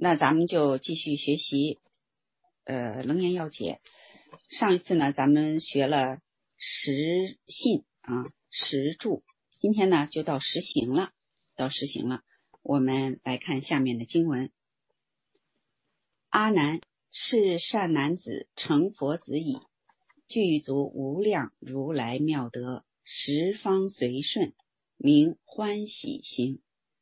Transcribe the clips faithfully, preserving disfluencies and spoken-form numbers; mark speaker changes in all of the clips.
Speaker 1: 那咱们就继续学习呃楞严要解。上一次呢咱们学了实信啊实住，今天呢就到实行了到实行了我们来看下面的经文。阿难，是善男子成佛子矣，具足无量如来妙德，十方随顺，名欢喜行。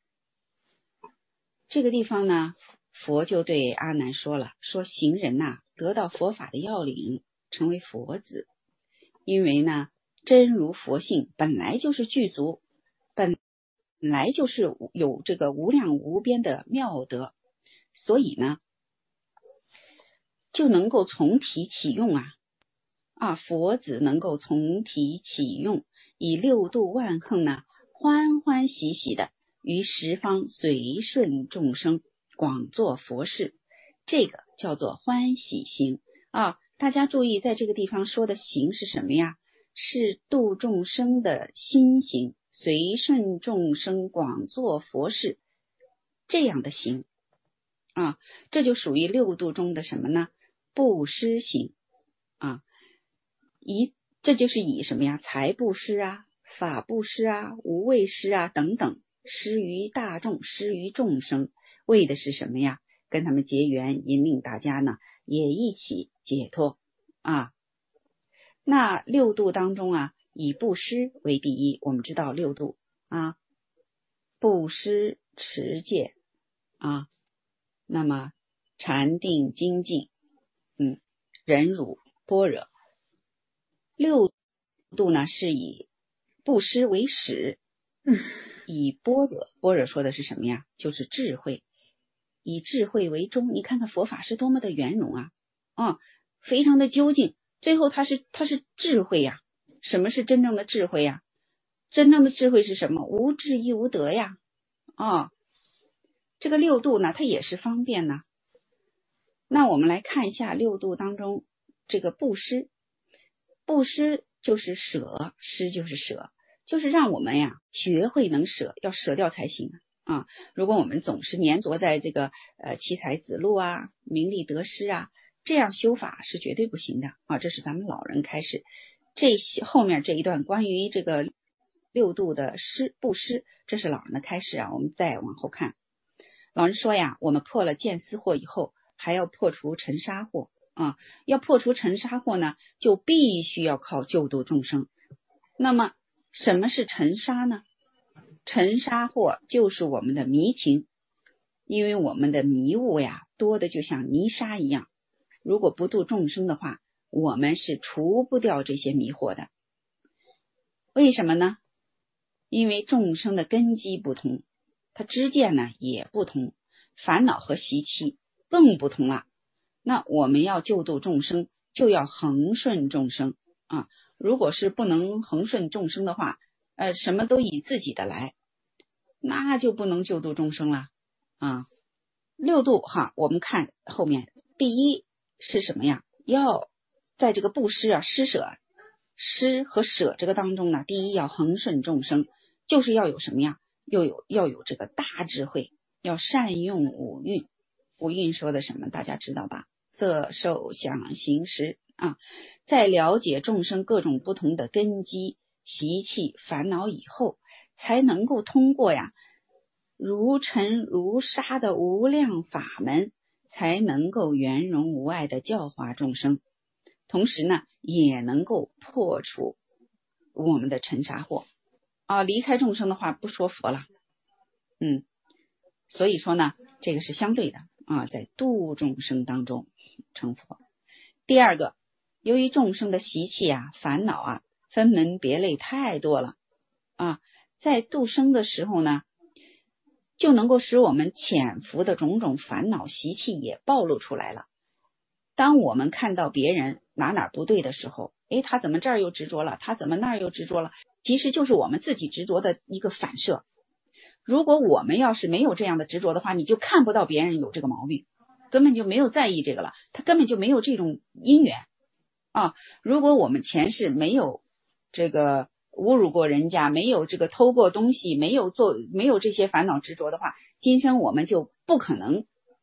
Speaker 1: 这个地方呢，佛就对阿难说了，说行人呐、啊，得到佛法的要领，成为佛子。因为呢，真如佛性本来就是具足，本来就是有这个无量无边的妙德，所以呢，就能够从体起用啊啊，佛子能够从体起用，以六度万行呢，欢欢喜喜的于十方随顺众生，广做佛事，这个叫做欢喜行啊。大家注意，在这个地方说的行是什么呀？是度众生的心行，随顺众生，广做佛事，这样的行啊，这就属于六度中的什么呢？布施行啊。以这就是以什么呀？财布施啊，法布施啊，无畏施啊等等，施于大众，施于众生，为的是什么呀？跟他们结缘，引领大家呢也一起解脱啊。那六度当中啊，以布施为第一。我们知道六度啊，布施、持戒啊，那么禅定、精进，嗯，忍辱、般若。六度呢是以布施为始，以般若，般若说的是什么呀？就是智慧，以智慧为中。你看看佛法是多么的圆融啊，啊，非常的究竟。最后它是它是智慧呀。什么是真正的智慧呀？真正的智慧是什么？无智亦无得呀。啊，这个六度呢，它也是方便呢。那我们来看一下六度当中这个布施。布施就是舍，施就是舍，就是让我们呀学会能舍，要舍掉才行啊。如果我们总是粘着在这个呃七彩子路啊、名利得失啊，这样修法是绝对不行的啊。这是咱们老人开始，这些后面这一段关于这个六度的施布施，这是老人的开始啊。我们再往后看，老人说呀，我们破了见思惑以后，还要破除尘沙惑。啊，要破除尘沙惑呢，就必须要靠救度众生。那么什么是尘沙呢？尘沙惑就是我们的迷情，因为我们的迷雾呀多的就像泥沙一样，如果不度众生的话，我们是除不掉这些迷惑的。为什么呢？因为众生的根基不同，他知见呢也不同，烦恼和习气更不同了。那我们要救度众生，就要恒顺众生啊！如果是不能恒顺众生的话，呃，什么都以自己的来，那就不能救度众生了啊！六度哈，我们看后面，第一是什么呀？要在这个布施啊、施舍、施和舍这个当中呢，第一要恒顺众生，就是要有什么呀？又有要有这个大智慧，要善用五蕴。五蕴说的什么？大家知道吧？色受想行识啊，在了解众生各种不同的根基、习气、烦恼以后，才能够通过呀如尘如沙的无量法门，才能够圆融无碍的教化众生，同时呢，也能够破除我们的尘沙惑啊。离开众生的话，不说佛了，嗯，所以说呢，这个是相对的啊，在度众生当中成佛。第二个，由于众生的习气啊、烦恼啊分门别类太多了啊，在度生的时候呢，就能够使我们潜伏的种种烦恼习气也暴露出来了。当我们看到别人哪哪不对的时候，诶，他怎么这儿又执着了，他怎么那儿又执着了，其实就是我们自己执着的一个反射。如果我们要是没有这样的执着的话，你就看不到别人有这个毛病，根本就没有在意这个了，他根本就没有这种因缘啊。如果我们前世没有这个侮辱过人家，没有这个偷过东西，没有做没有这些烦恼执着的话，今生我们就不可能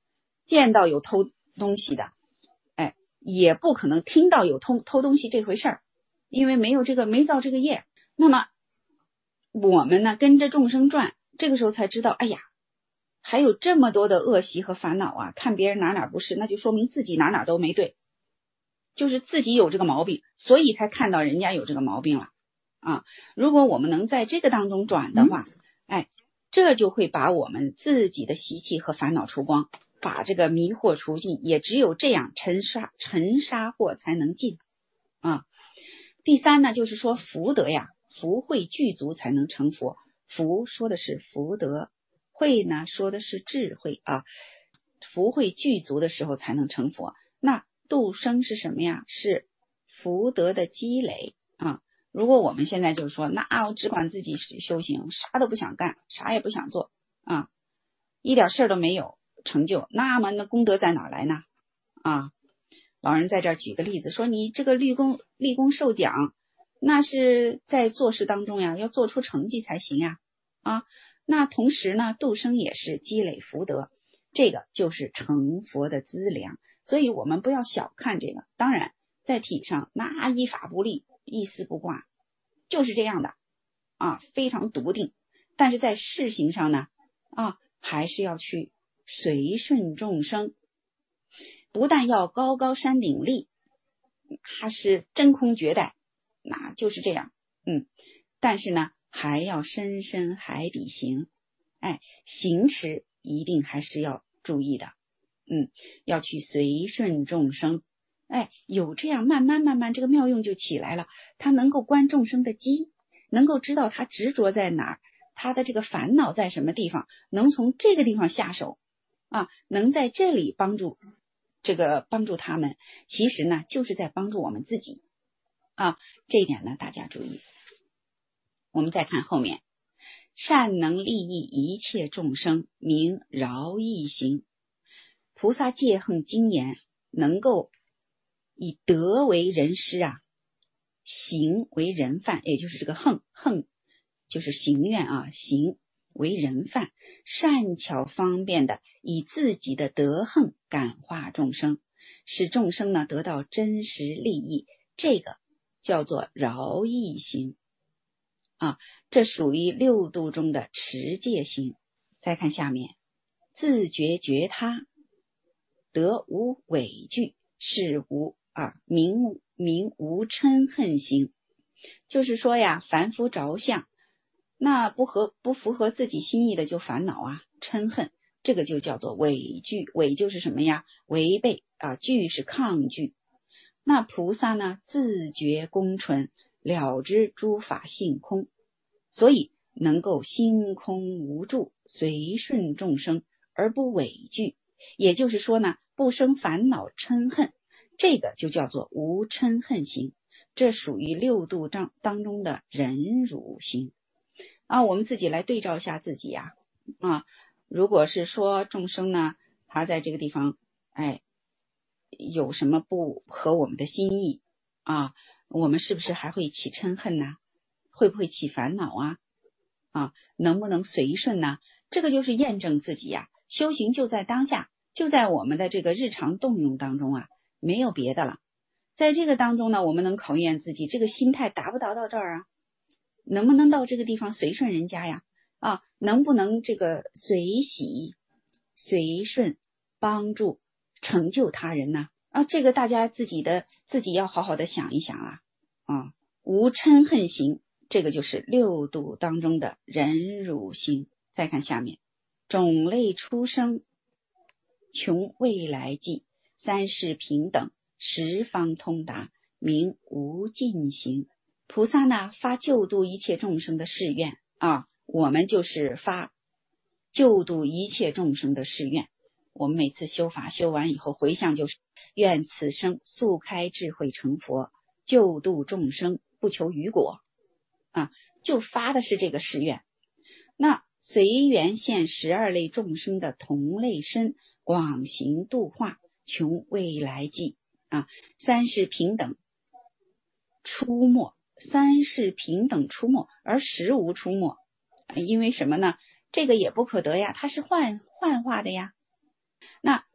Speaker 1: 见到有偷东西的，哎，也不可能听到有偷偷东西这回事儿，因为没有这个没造这个业。那么我们呢跟着众生转，这个时候才知道，哎呀，还有这么多的恶习和烦恼啊，看别人哪哪不是，那就说明自己哪哪都没对，就是自己有这个毛病，所以才看到人家有这个毛病了啊。如果我们能在这个当中转的话，哎，这就会把我们自己的习气和烦恼除光，把这个迷惑除尽，也只有这样尘沙尘沙惑才能尽啊。第三呢，就是说福德呀，福慧具足才能成佛。福说的是福德，慧呢说的是智慧啊。福慧具足的时候才能成佛。那度生是什么呀？是福德的积累啊。如果我们现在就是说，那我只管自己修行，啥都不想干，啥也不想做啊，一点事儿都没有成就，那么那功德在哪来呢？啊，老人在这儿举个例子说，你这个立功立功受奖，那是在做事当中呀，要做出成绩才行呀啊。那同时呢，度生也是积累福德，这个就是成佛的资粮。所以我们不要小看这个。当然在体上那一法不立，一丝不挂，就是这样的啊，非常笃定。但是在事行上呢啊，还是要去随顺众生，不但要高高山顶立，它是真空绝代，那就是这样。嗯，但是呢还要深深海底行，哎，行持一定还是要注意的。嗯，要去随顺众生，哎，有这样慢慢慢慢这个妙用就起来了。他能够观众生的机，能够知道他执着在哪儿，他的这个烦恼在什么地方，能从这个地方下手啊，能在这里帮助这个帮助他们，其实呢就是在帮助我们自己啊。这一点呢大家注意。我们再看后面，善能利益一切众生，名饶益行。菩萨戒横精严，能够以德为人师啊，行为人范，也就是这个横横就是行愿啊，行为人范，善巧方便的以自己的德横感化众生，使众生呢得到真实利益，这个叫做饶益行啊，这属于六度中的持戒行。再看下面，自觉觉他，得无畏惧，是无啊名名无嗔恨行。就是说呀，凡夫着相，那不合不符合自己心意的就烦恼啊，嗔恨，这个就叫做畏惧。畏就是什么呀？违背啊，惧是抗拒。那菩萨呢，自觉功纯，了知诸法性空，所以能够心空无住，随顺众生而不畏惧。也就是说呢，不生烦恼嗔恨，这个就叫做无嗔恨行。这属于六度当当中的忍辱行啊。我们自己来对照一下自己呀 啊, 啊，如果是说众生呢，他在这个地方哎有什么不合我们的心意啊，我们是不是还会起嗔恨呢？会不会起烦恼啊？啊，能不能随顺呢？这个就是验证自己呀、啊，修行就在当下，就在我们的这个日常动用当中啊，没有别的了。在这个当中呢，我们能考验自己这个心态达不达到这儿啊？能不能到这个地方随顺人家呀？啊，能不能这个随喜随顺帮助成就他人呢？啊，这个大家自己的自己要好好的想一想啊啊，无嗔恨行，这个就是六度当中的忍辱行。再看下面，种类出生，穷未来际，三世平等，十方通达，名无尽行。菩萨呢发救度一切众生的誓愿啊，我们就是发救度一切众生的誓愿。我们每次修法修完以后回向就是愿此生速开智慧成佛，救度众生不求余果啊，就发的是这个誓愿。那随缘现十二类众生的同类身，广行度化，穷未来际啊，三世平等出没，三世平等出没，而实无出没。因为什么呢？这个也不可得呀，它是幻幻化的呀。那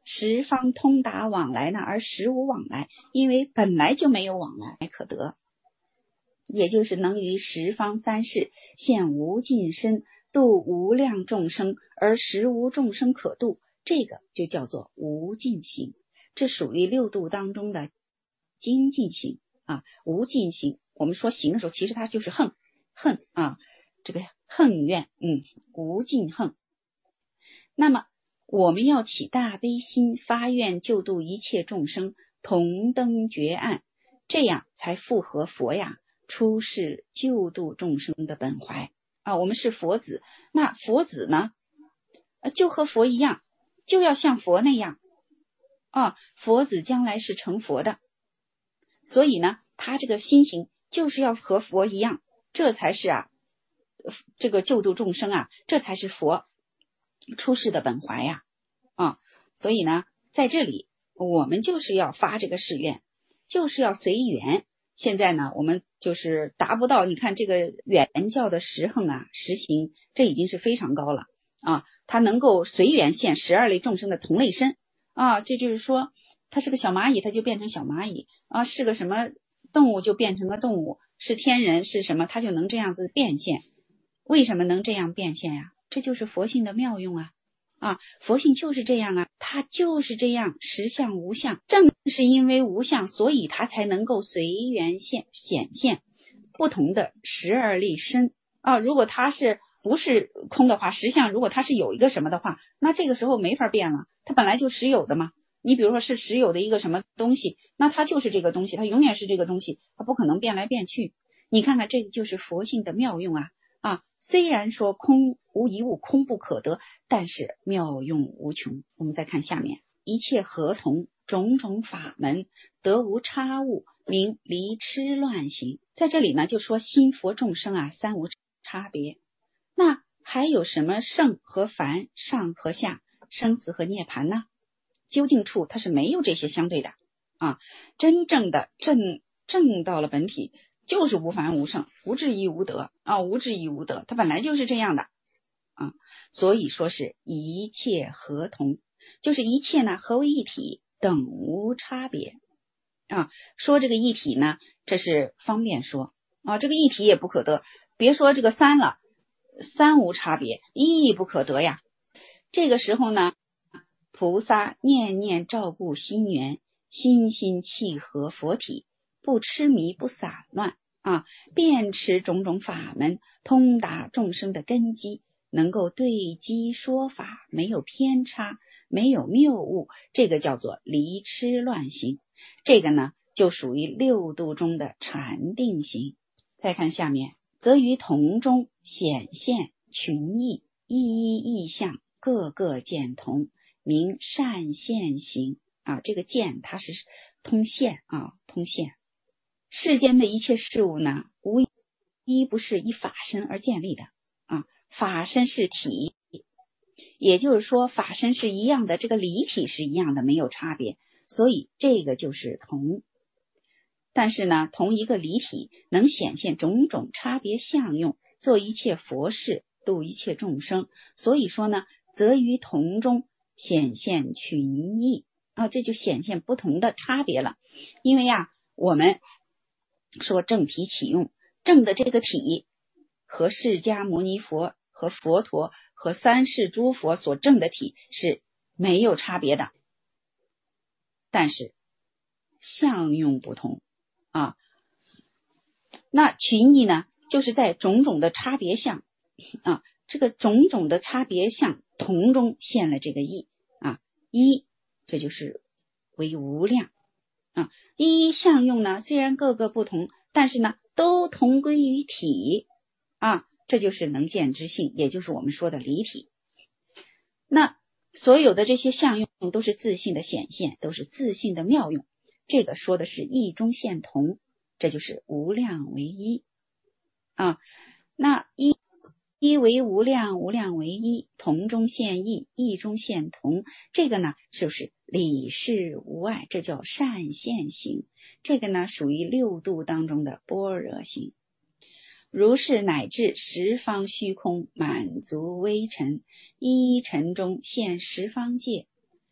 Speaker 1: 十方通达往来呢，而实无往来，因为本来就没有往来可得，也就是能于十方三世现无尽身，度无量众生，而实无众生可度，这个就叫做无尽行。这属于六度当中的精进行啊，无尽行。我们说行的时候，其实它就是恨恨啊，这个恨怨，嗯，无尽恨。那么我们要起大悲心，发愿救度一切众生，同登绝岸，这样才符合佛呀出世救度众生的本怀啊。我们是佛子，那佛子呢，就和佛一样，就要像佛那样啊。佛子将来是成佛的，所以呢，他这个心行就是要和佛一样，这才是啊，这个救度众生啊，这才是佛出世的本怀呀啊。所以呢，在这里我们就是要发这个誓愿，就是要随缘。现在呢，我们就是达不到，你看这个原教的实行啊，实行，这已经是非常高了啊。它能够随缘现十二类众生的同类身啊，这就是说，它是个小蚂蚁，它就变成小蚂蚁啊；是个什么动物就变成个动物，是天人是什么，它就能这样子变现。为什么能这样变现呀？这就是佛性的妙用啊！啊，佛性就是这样啊，它就是这样，实相无相。正是因为无相，所以它才能够随缘现显现不同的十二类身啊。如果它是不是空的话，实相如果它是有一个什么的话，那这个时候没法变了，它本来就实有的嘛。你比如说是实有的一个什么东西，那它就是这个东西，它永远是这个东西，它不可能变来变去。你看看，这个就是佛性的妙用啊！啊，虽然说空无一物，空不可得，但是妙用无穷。我们再看下面，一切合同，种种法门，得无差误，名离痴乱行。在这里呢，就说心佛众生啊，三无差别。那还有什么圣和凡，上和下，生死和涅槃呢？究竟处它是没有这些相对的啊，真正的正正到了本体，就是无凡无圣，无智亦无得啊，无智亦无得，它本来就是这样的啊。所以说是一切合同，就是一切呢合为一体，等无差别啊。说这个一体呢，这是方便说啊，这个一体也不可得，别说这个三了，三无差别，一亦不可得呀。这个时候呢，菩萨念念照顾心源，心心契合佛体，不痴迷不散乱啊，遍持种种法门，通达众生的根基，能够对机说法，没有偏差，没有谬误，这个叫做离痴乱行。这个呢，就属于六度中的禅定行。再看下面，则于同中显现群异，一一异象，各个见同，名善现行啊。这个见它是通现啊，通现。世间的一切事物呢，无一不是以法身而建立的啊。法身是体，也就是说法身是一样的，这个离体是一样的，没有差别，所以这个就是同。但是呢，同一个离体能显现种种差别相用，做一切佛事，度一切众生。所以说呢，则于同中显现群异啊，这就显现不同的差别了。因为啊，我们说正体起用，正的这个体和释迦牟尼佛和佛陀和三世诸佛所证的体是没有差别的，但是相用不同啊。那群异呢，就是在种种的差别相啊，这个种种的差别相同中现了这个异啊，一这就是为无量啊。一一相用呢，虽然各个不同，但是呢都同归于体啊，这就是能见之性，也就是我们说的离体。那所有的这些相用都是自性的显现，都是自性的妙用，这个说的是异中现同，这就是无量为一啊。那一一为无量，无量为一，同中现异，异中现同，这个呢就是理事无碍，这叫善现行。这个呢属于六度当中的般若行。如是乃至十方虚空，满足微尘，一尘中现十方界，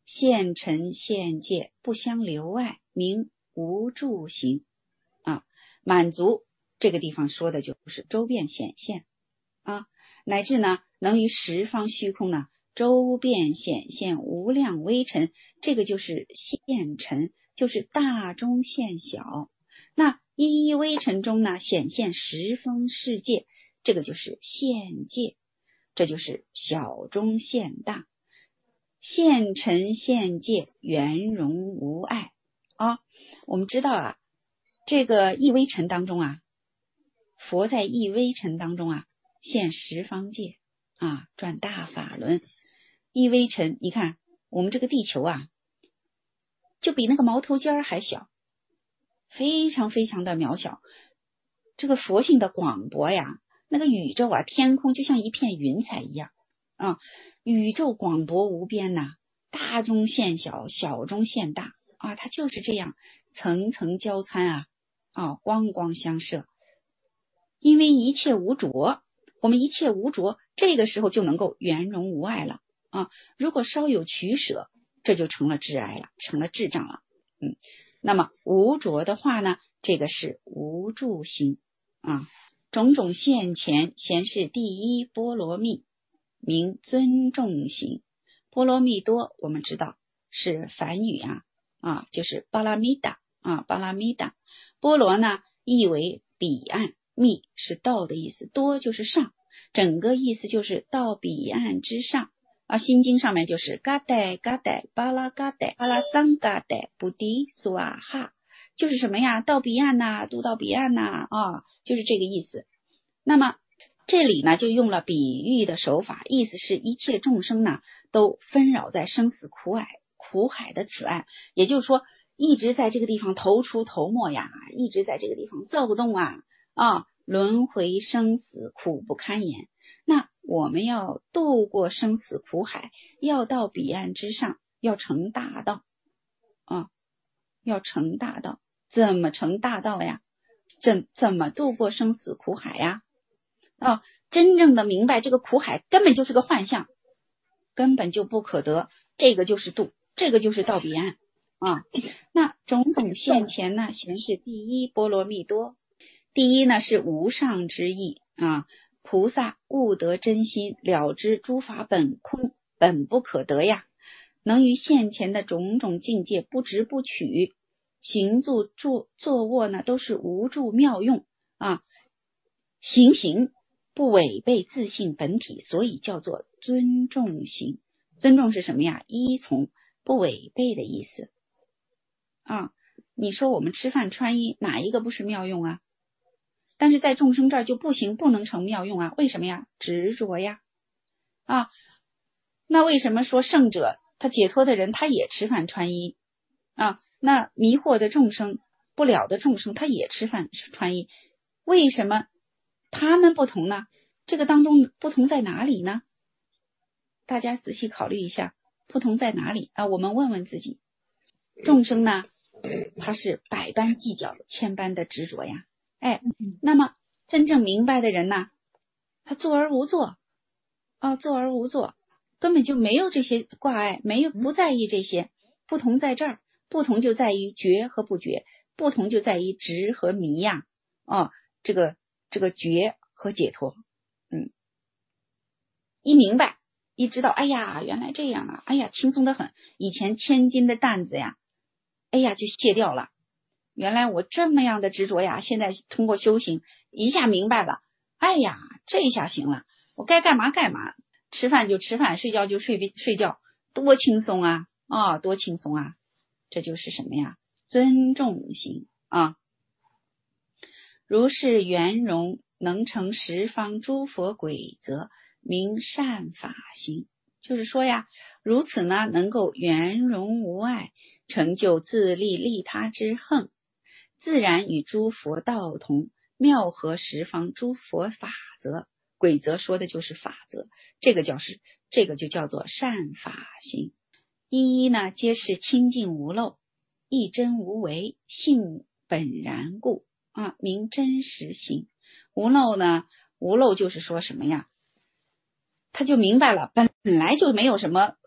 Speaker 1: 现尘现界不相留碍，名无住行啊。满足这个地方说的就是周遍显现啊，乃至呢能于十方虚空呢周遍显现无量微尘，这个就是现尘，就是大中现小。那一一微尘中呢显现十方世界，这个就是现界，这就是小中现大，现尘现界圆融无碍啊。我们知道啊，这个一微尘当中啊，佛在一微尘当中啊现十方界啊，转大法轮。一微尘，你看我们这个地球啊，就比那个毛头尖还小，非常非常的渺小。这个佛性的广博呀，那个宇宙啊，天空就像一片云彩一样啊，宇宙广博无边呐、啊，大中现小，小中现大啊，它就是这样层层交参啊，啊，光光相射。因为一切无着，我们一切无着，这个时候就能够圆融无碍了啊。如果稍有取舍，这就成了智碍了，成了智障了。嗯，那么无着的话呢，这个是无住行啊。种种现前，贤是第一波罗蜜，名尊重行。波罗蜜多，我们知道是梵语啊，啊，就是巴拉米达啊，巴拉米达。波罗呢，意为彼岸，密是到的意思，多就是上，整个意思就是到彼岸之上啊。心经上面就是嘎代嘎代巴拉嘎代巴拉桑嘎代布迪苏瓦哈，就是什么呀？到彼岸呐、啊，渡到彼岸呐、啊，啊，就是这个意思。那么这里呢，就用了比喻的手法，意思是一切众生呢，都纷扰在生死苦海苦海的此岸，也就是说，一直在这个地方头出头没呀，一直在这个地方躁动啊啊，轮回生死苦不堪言。那我们要渡过生死苦海，要到彼岸之上，要成大道啊，要成大道。怎么成大道呀？怎怎么渡过生死苦海呀？啊，真正的明白这个苦海根本就是个幻象，根本就不可得，这个就是渡，这个就是到彼岸啊。那种种现前呢，显示第一波罗蜜多。第一呢是无上之意啊，菩萨悟得真心，了知诸法本空，本不可得呀，能于现前的种种境界不执不取，行住坐坐卧呢都是无住妙用啊，行行不违背自性本体，所以叫做尊重行。尊重是什么呀？依从，不违背的意思啊。你说我们吃饭穿衣哪一个不是妙用啊？但是在众生这儿就不行，不能成妙用啊。为什么呀？执着呀啊。那为什么说圣者他解脱的人他也吃饭穿衣啊？那迷惑的众生不了的众生他也吃饭穿衣，为什么他们不同呢？这个当中不同在哪里呢？大家仔细考虑一下，不同在哪里啊？我们问问自己。众生呢，他是百般计较，千般的执着呀。哎，那么真正明白的人呢，他坐而无作啊，坐而无作，根本就没有这些挂碍，没有不在意这些。不同在这儿，不同就在于觉和不觉，不同就在于执和迷呀。哦，这个这个觉和解脱，嗯，一明白，一知道，哎呀，原来这样啊，哎呀，轻松得很。以前千斤的担子呀，哎呀，就卸掉了。原来我这么样的执着呀，现在通过修行一下明白了，哎呀，这一下行了，我该干嘛干嘛，吃饭就吃饭，睡觉就睡睡觉，多轻松啊啊、哦，多轻松啊！这就是什么呀？尊重行啊。如是圆融，能成十方诸佛规则，名善法行。就是说呀，如此呢，能够圆融无碍，成就自利利他之横，自然与诸佛道同，妙合十方诸佛法则。规则说的就是法则，这个叫是这个就叫做善法行。一一呢，皆是清净无漏，一真无为，性本然故啊，名真实行。无漏呢，无漏就是说什么呀？他就明白了，本来就没有什么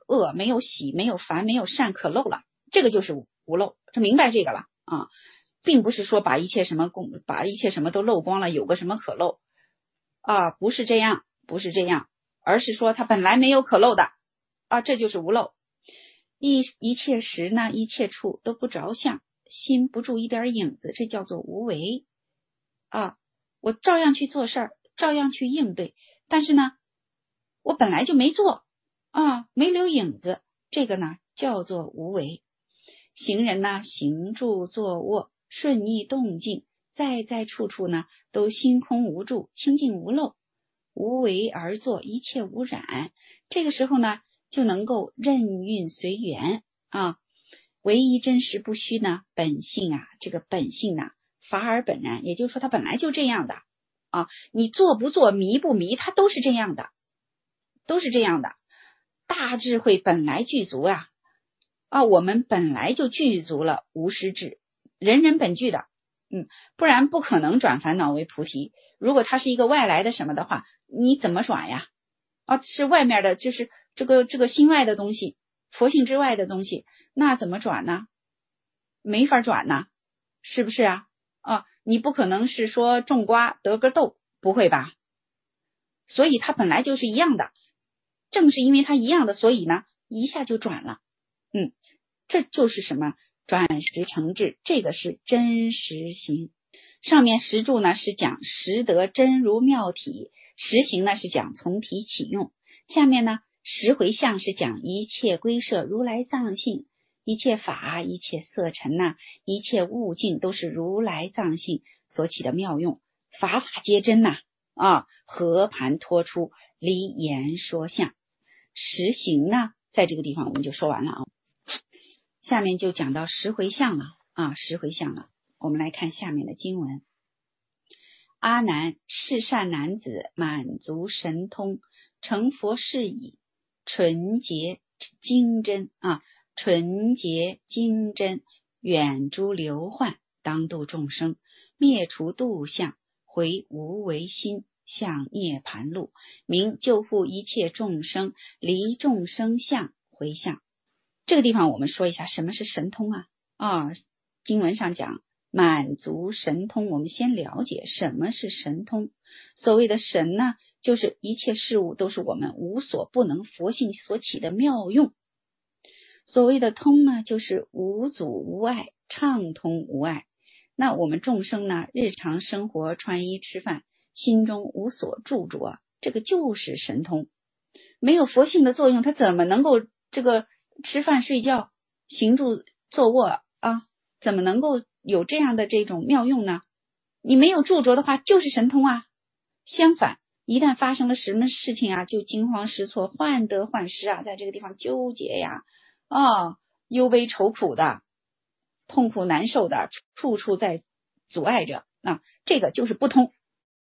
Speaker 1: 恶，没有喜，没有烦，没有善可漏了，这个就是无漏，这明白这个了啊，并不是说把一切什么公把一切什么都漏光了，有个什么可漏啊，不是这样，不是这样，而是说它本来没有可漏的啊，这就是无漏。一一切时呢，一切处都不着相，心不住一点影子，这叫做无为啊。我照样去做事儿，照样去应对，但是呢，我本来就没做啊，没留影子，这个呢叫做无为。行人呢，行住坐卧，顺逆动静，在在处处呢，都心空无住，清净无漏，无为而作，一切无染。这个时候呢，就能够任运随缘啊。唯一真实不虚呢，本性啊，这个本性呢，法而本然，也就是说它本来就这样的啊。你做不做，迷不迷，它都是这样的，都是这样的。大智慧本来具足啊，啊，我们本来就具足了无师智，人人本具的，嗯，不然不可能转烦恼为菩提。如果它是一个外来的什么的话，你怎么转呀？啊，是外面的，就是这个这个心外的东西，佛性之外的东西，那怎么转呢？没法转呢，是不是啊？啊，你不可能是说种瓜得个豆，不会吧？所以它本来就是一样的，正是因为它一样的，所以呢，一下就转了。嗯，这就是什么？转识成智，这个是真实行。上面十住呢是讲识得真如妙体，实行呢是讲从体起用。下面呢十回向是讲一切归摄如来藏性，一切法，一切色尘呐、啊，一切物境都是如来藏性所起的妙用，法法皆真呐 啊, 啊，和盘托出，离言说相。实行呢，在这个地方我们就说完了啊。下面就讲到十回向了啊，十回向了。我们来看下面的经文。阿难，是善男子满足神通，成佛事矣，纯洁精真啊，纯洁精真，远诸流患，当度众生，灭除度相，回无为心，向涅盘路，名救护一切众生，离众生相回向。这个地方我们说一下什么是神通啊啊，经文上讲满足神通，我们先了解什么是神通。所谓的神呢，就是一切事物都是我们无所不能佛性所起的妙用。所谓的通呢，就是无阻无碍，畅通无碍。那我们众生呢，日常生活穿衣吃饭，心中无所著着，这个就是神通。没有佛性的作用，它怎么能够这个吃饭睡觉行住坐卧啊，怎么能够有这样的这种妙用呢？你没有著着的话就是神通啊。相反，一旦发生了什么事情啊，就惊慌失措，患得患失啊，在这个地方纠结呀啊，忧悲愁苦的，痛苦难受的，处处在阻碍着啊，这个就是不通。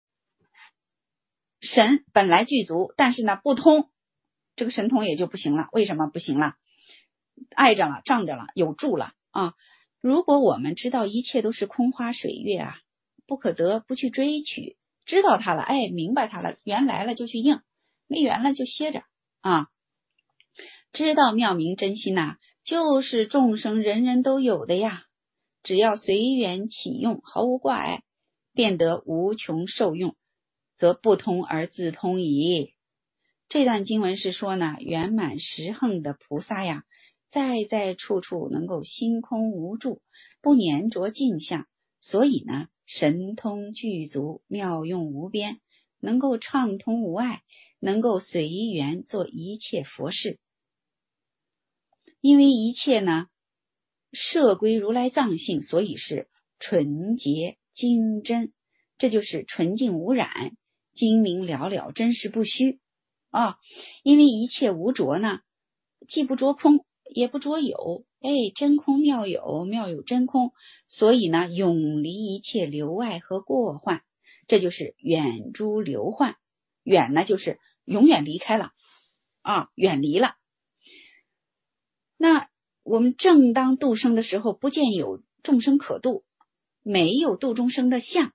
Speaker 1: 神本来具足，但是呢不通，这个神通也就不行了。为什么不行了？碍着了，障着了，有住了啊。如果我们知道一切都是空花水月啊，不可得，不去追取，知道它了，哎，明白它了，缘来了就去应，没缘了就歇着啊。知道妙明真心呐、啊，就是众生人人都有的呀，只要随缘起用，毫无挂碍，便得无穷受用，则不通而自通矣。这段经文是说呢，圆满十横的菩萨呀，在在处处能够心空无住，不粘着镜像，所以呢，神通具足，妙用无边，能够畅通无碍，能够随缘做一切佛事。因为一切呢，摄归如来藏性，所以是纯洁精真，这就是纯净无染，精明了了，真实不虚啊。因为一切无着呢，既不着空，也不着有，哎，真空妙有，妙有真空，所以呢，永离一切流爱和过患，这就是远诸流患。远呢，就是永远离开了啊，远离了。那我们正当度生的时候，不见有众生可度，没有度众生的相，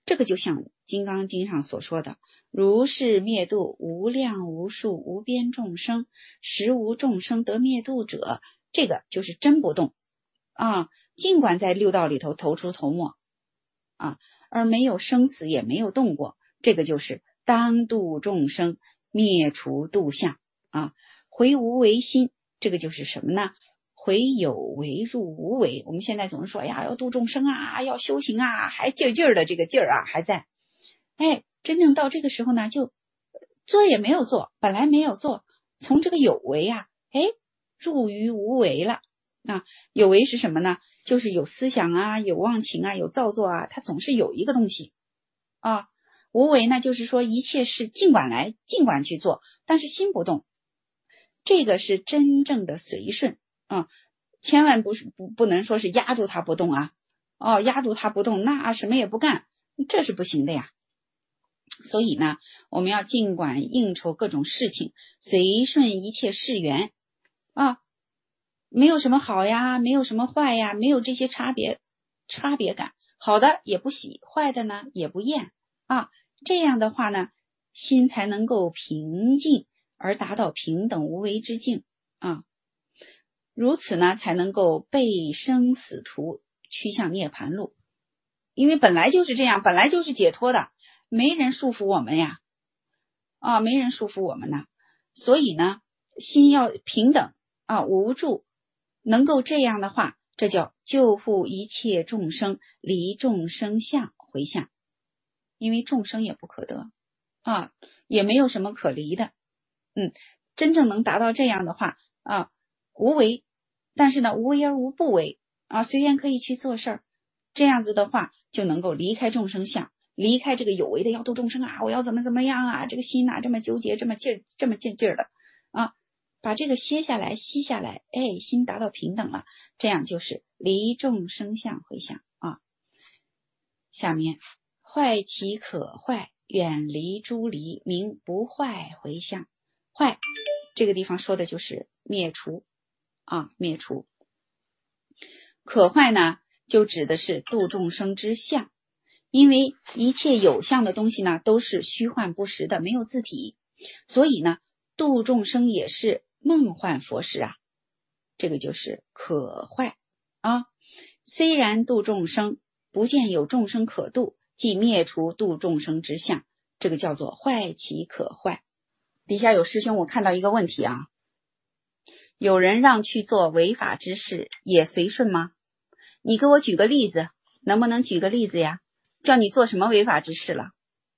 Speaker 1: 这个就像《金刚经》上所说的，如是灭度无量无数无边众生，实无众生得灭度者，这个就是真不动啊，尽管在六道里头头出头没啊，而没有生死也没有动过，这个就是当度众生灭除度相啊，回无为心，这个就是什么呢？回有为入无为。我们现在总是说，哎呀，要度众生啊，要修行啊，还劲劲儿的这个劲儿啊还在。哎，真正到这个时候呢，就做也没有做，本来没有做，从这个有为啊，哎，入于无为了。啊，有为是什么呢？就是有思想啊，有忘情啊，有造作啊，它总是有一个东西啊。无为呢，就是说一切事尽管来，尽管去做，但是心不动。这个是真正的随顺啊，千万不是不不能说是压住它不动啊，哦，压住它不动，那什么也不干，这是不行的呀。所以呢，我们要尽管应酬各种事情，随顺一切事缘啊，没有什么好呀，没有什么坏呀，没有这些差别差别感，好的也不喜，坏的呢也不厌啊，这样的话呢，心才能够平静，而达到平等无为之境啊，如此呢才能够背生死途，趋向涅槃路。因为本来就是这样，本来就是解脱的，没人束缚我们呀啊，没人束缚我们呢，所以呢心要平等啊，无助，能够这样的话，这叫救护一切众生，离众生相回向。因为众生也不可得啊，也没有什么可离的。嗯，真正能达到这样的话啊，无为，但是呢无为而无不为啊，随缘可以去做事儿，这样子的话就能够离开众生相，离开这个有为的要度众生啊，我要怎么怎么样啊，这个心啊这么纠结，这么劲这么劲劲儿的啊，把这个歇下来吸下来，哎，心达到平等了，这样就是离众生相回向啊。下面坏其可坏，远离诸离，名不坏回向。坏这个地方说的就是灭除啊，灭除。可坏呢，就指的是度众生之相，因为一切有相的东西呢，都是虚幻不实的，没有自体，所以呢，度众生也是梦幻佛事啊，这个就是可坏啊。虽然度众生，不见有众生可度，即灭除度众生之相，这个叫做坏其可坏。底下有师兄，我看到一个问题啊，有人让去做违法之事，也随顺吗？你给我举个例子，能不能举个例子呀？叫你做什么违法之事了？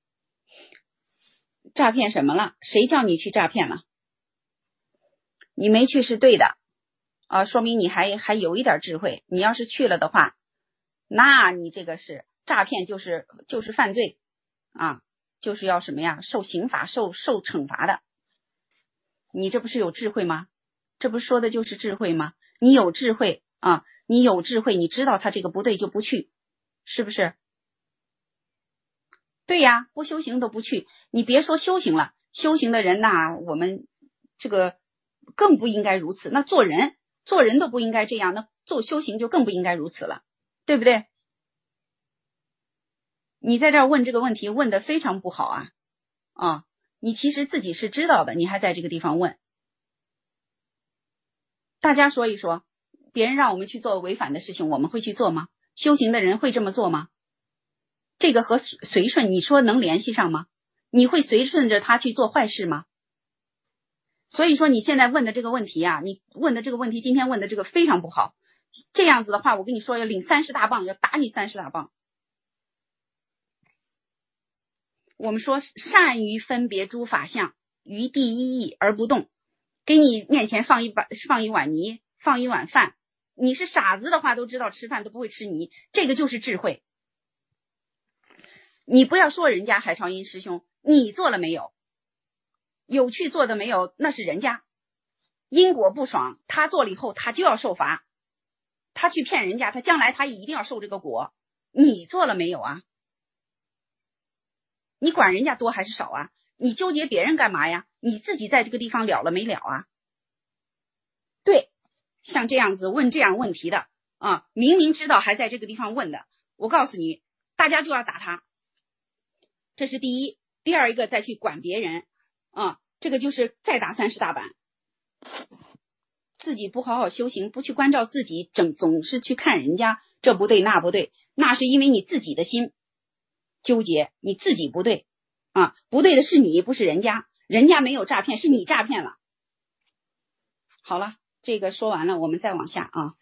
Speaker 1: 诈骗什么了？谁叫你去诈骗了？你没去是对的啊，说明你还还有一点智慧。你要是去了的话，那你这个是诈骗，就是就是犯罪啊，就是要什么呀？受刑罚，受受惩罚的。你这不是有智慧吗？这不说的就是智慧吗？你有智慧啊，你有智慧，你知道他这个不对就不去，是不是？对呀，不修行都不去，你别说修行了，修行的人呐，我们这个更不应该如此。那做人，做人都不应该这样，那做修行就更不应该如此了，对不对？你在这儿问这个问题问得非常不好啊啊！你其实自己是知道的，你还在这个地方问。大家说一说，别人让我们去做违反的事情，我们会去做吗？修行的人会这么做吗？这个和随顺，你说能联系上吗？你会随顺着他去做坏事吗？所以说你现在问的这个问题啊，你问的这个问题，今天问的这个非常不好。这样子的话，我跟你说要领三十大棒，要打你三十大棒。我们说善于分别诸法相，于第一义而不动。给你面前放一碗放一碗泥，放一碗饭，你是傻子的话都知道吃饭都不会吃泥，这个就是智慧。你不要说人家海潮音师兄，你做了没有？有去做的没有？那是人家因果不爽，他做了以后他就要受罚，他去骗人家，他将来他一定要受这个果。你做了没有啊？你管人家多还是少啊？你纠结别人干嘛呀？你自己在这个地方了了没了啊？对，像这样子问这样问题的啊，明明知道还在这个地方问的，我告诉你，大家就要打他这是第一。第二一个再去管别人啊，这个就是再打三十大板。自己不好好修行，不去关照自己，整总是去看人家这不对那不对，那是因为你自己的心纠结，你自己不对啊，不对的是你，不是人家，人家没有诈骗，是你诈骗了。好了，这个说完了，我们再往下啊。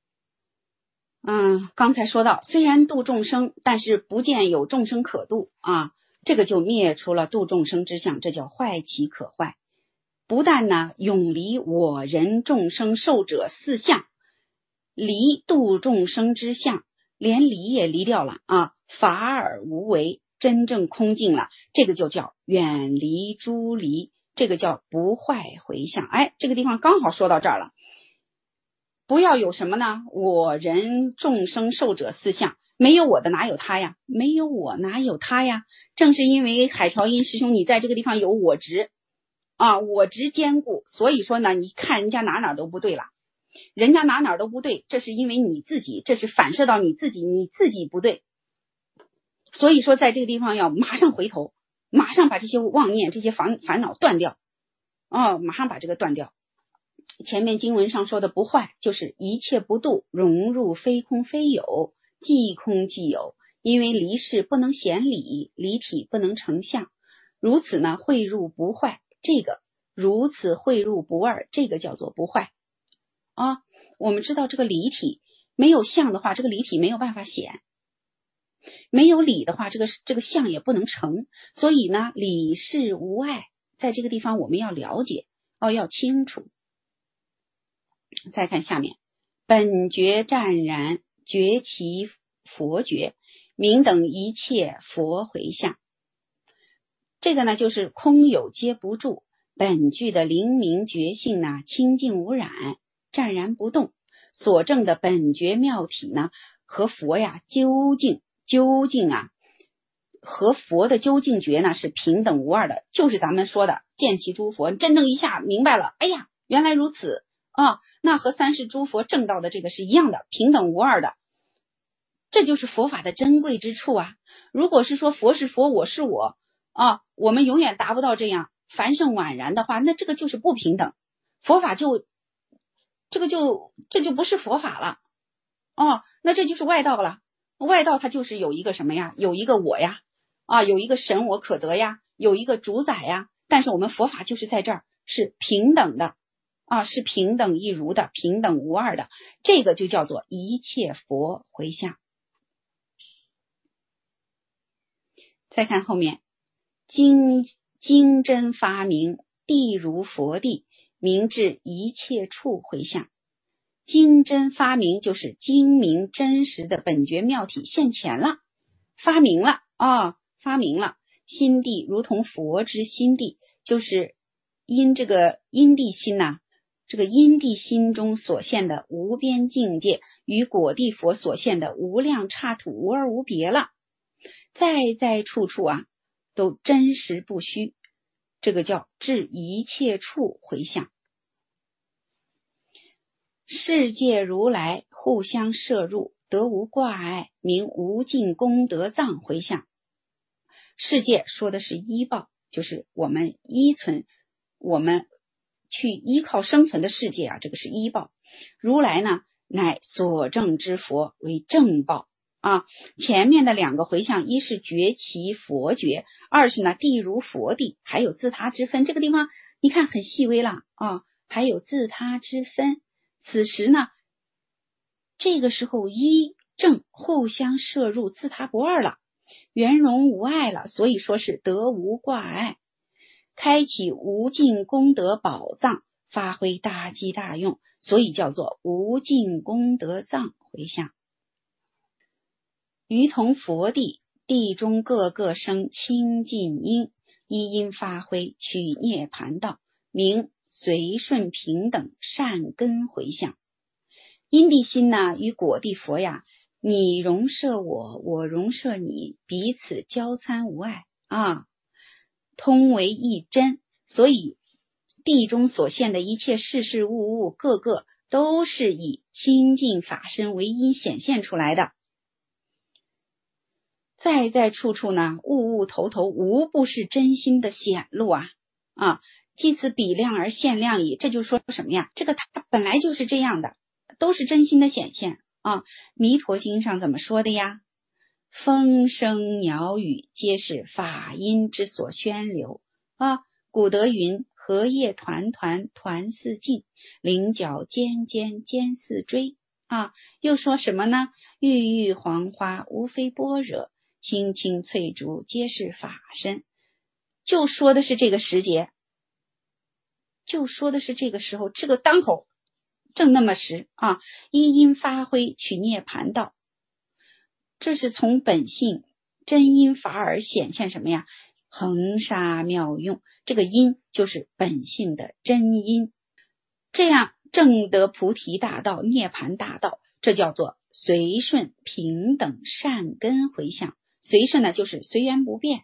Speaker 1: 嗯，刚才说到，虽然度众生，但是不见有众生可度啊，这个就灭除了度众生之相，这叫坏其可坏。不但呢永离我人众生寿者四相，离度众生之相，连离也离掉了啊，法尔无为，真正空净了，这个就叫远离诸离，这个叫不坏回向。哎，这个地方刚好说到这儿了。不要有什么呢？我人众生寿者四相，没有我的哪有他呀？没有我哪有他呀？正是因为海潮音师兄你在这个地方有我执啊，我执坚固，所以说呢，你看人家哪哪都不对了，人家哪哪都不对，这是因为你自己，这是反射到你自己，你自己不对。所以说在这个地方要马上回头，马上把这些妄念、这些烦烦恼断掉啊，马上把这个断掉。前面经文上说的不坏，就是一切不度，融入非空非有，即空即有。因为离事不能显理，离体不能成相，如此呢汇入不坏，这个如此汇入不二，这个叫做不坏啊。我们知道这个离体没有相的话，这个离体没有办法显，没有理的话，这个这个相也不能成。所以呢，理事无碍，在这个地方我们要了解哦，要清楚。再看下面，本觉湛然，觉其佛觉，明等一切佛回向。这个呢就是空有皆不住，本具的灵明觉性呢清净无染，湛然不动，所证的本觉妙体呢和佛呀究竟究竟啊和佛的究竟觉呢是平等无二的，就是咱们说的见其诸佛，真正一下明白了，哎呀原来如此啊，那和三世诸佛证道的这个是一样的，平等无二的，这就是佛法的珍贵之处啊。如果是说佛是佛，我是我啊，我们永远达不到这样凡圣宛然的话，那这个就是不平等，佛法就这个就这就不是佛法了哦，那这就是外道了。外道它就是有一个什么呀，有一个我呀啊，有一个神我可得呀，有一个主宰呀，但是我们佛法就是在这儿是平等的啊，是平等一如的，平等无二的，这个就叫做一切佛回向。再看后面，精精真发明，地如佛地，明至一切处回向。精真发明就是精明真实的本觉妙体现前了，发明了啊，发明了。心地如同佛之心地，就是因这个因地心呐、啊，这个因地心中所现的无边境界，与果地佛所现的无量刹土无二无别了，在在处处啊都真实不虚，这个叫至一切处回向。世界如来互相摄入，得无挂碍，名无尽功德藏回向。世界说的是依报，就是我们依存，我们去依靠生存的世界啊，这个是依报。如来呢，乃所证之佛为正报啊。前面的两个回向，一是觉其佛觉，二是呢地如佛地，还有自他之分。这个地方你看很细微了啊，还有自他之分。此时呢，这个时候依正互相摄入，自他不二了，圆融无碍了，所以说是得无挂碍，开启无尽功德宝藏，发挥大机大用，所以叫做无尽功德藏回向。于同佛地，地中各个生清净因，一因发挥取涅盘道，名随顺平等善根回向。因地心呢与果地佛呀，你容摄我，我容摄你，彼此交参无碍啊，通为一真。所以地中所现的一切事事物物，个个都是以清净法身为因显现出来的。 在在处处呢，物物头头无不是真心的显露啊啊！即此比量而现量矣，这就说什么呀？这个它本来就是这样的，都是真心的显现啊。弥陀经上怎么说的呀？风声鸟语皆是法音之所宣流啊。古德云：荷叶团团团似镜，菱角尖尖尖似锥啊。又说什么呢？郁郁黄花无非般若，青青翠竹皆是法身。就说的是这个时节，就说的是这个时候，这个当口正那么时啊，一因发挥取涅盘道，这是从本性真因法而显现什么呀？恒沙妙用，这个因就是本性的真因，这样证得菩提大道、涅盘大道，这叫做随顺平等善根回向。随顺呢，就是随缘不变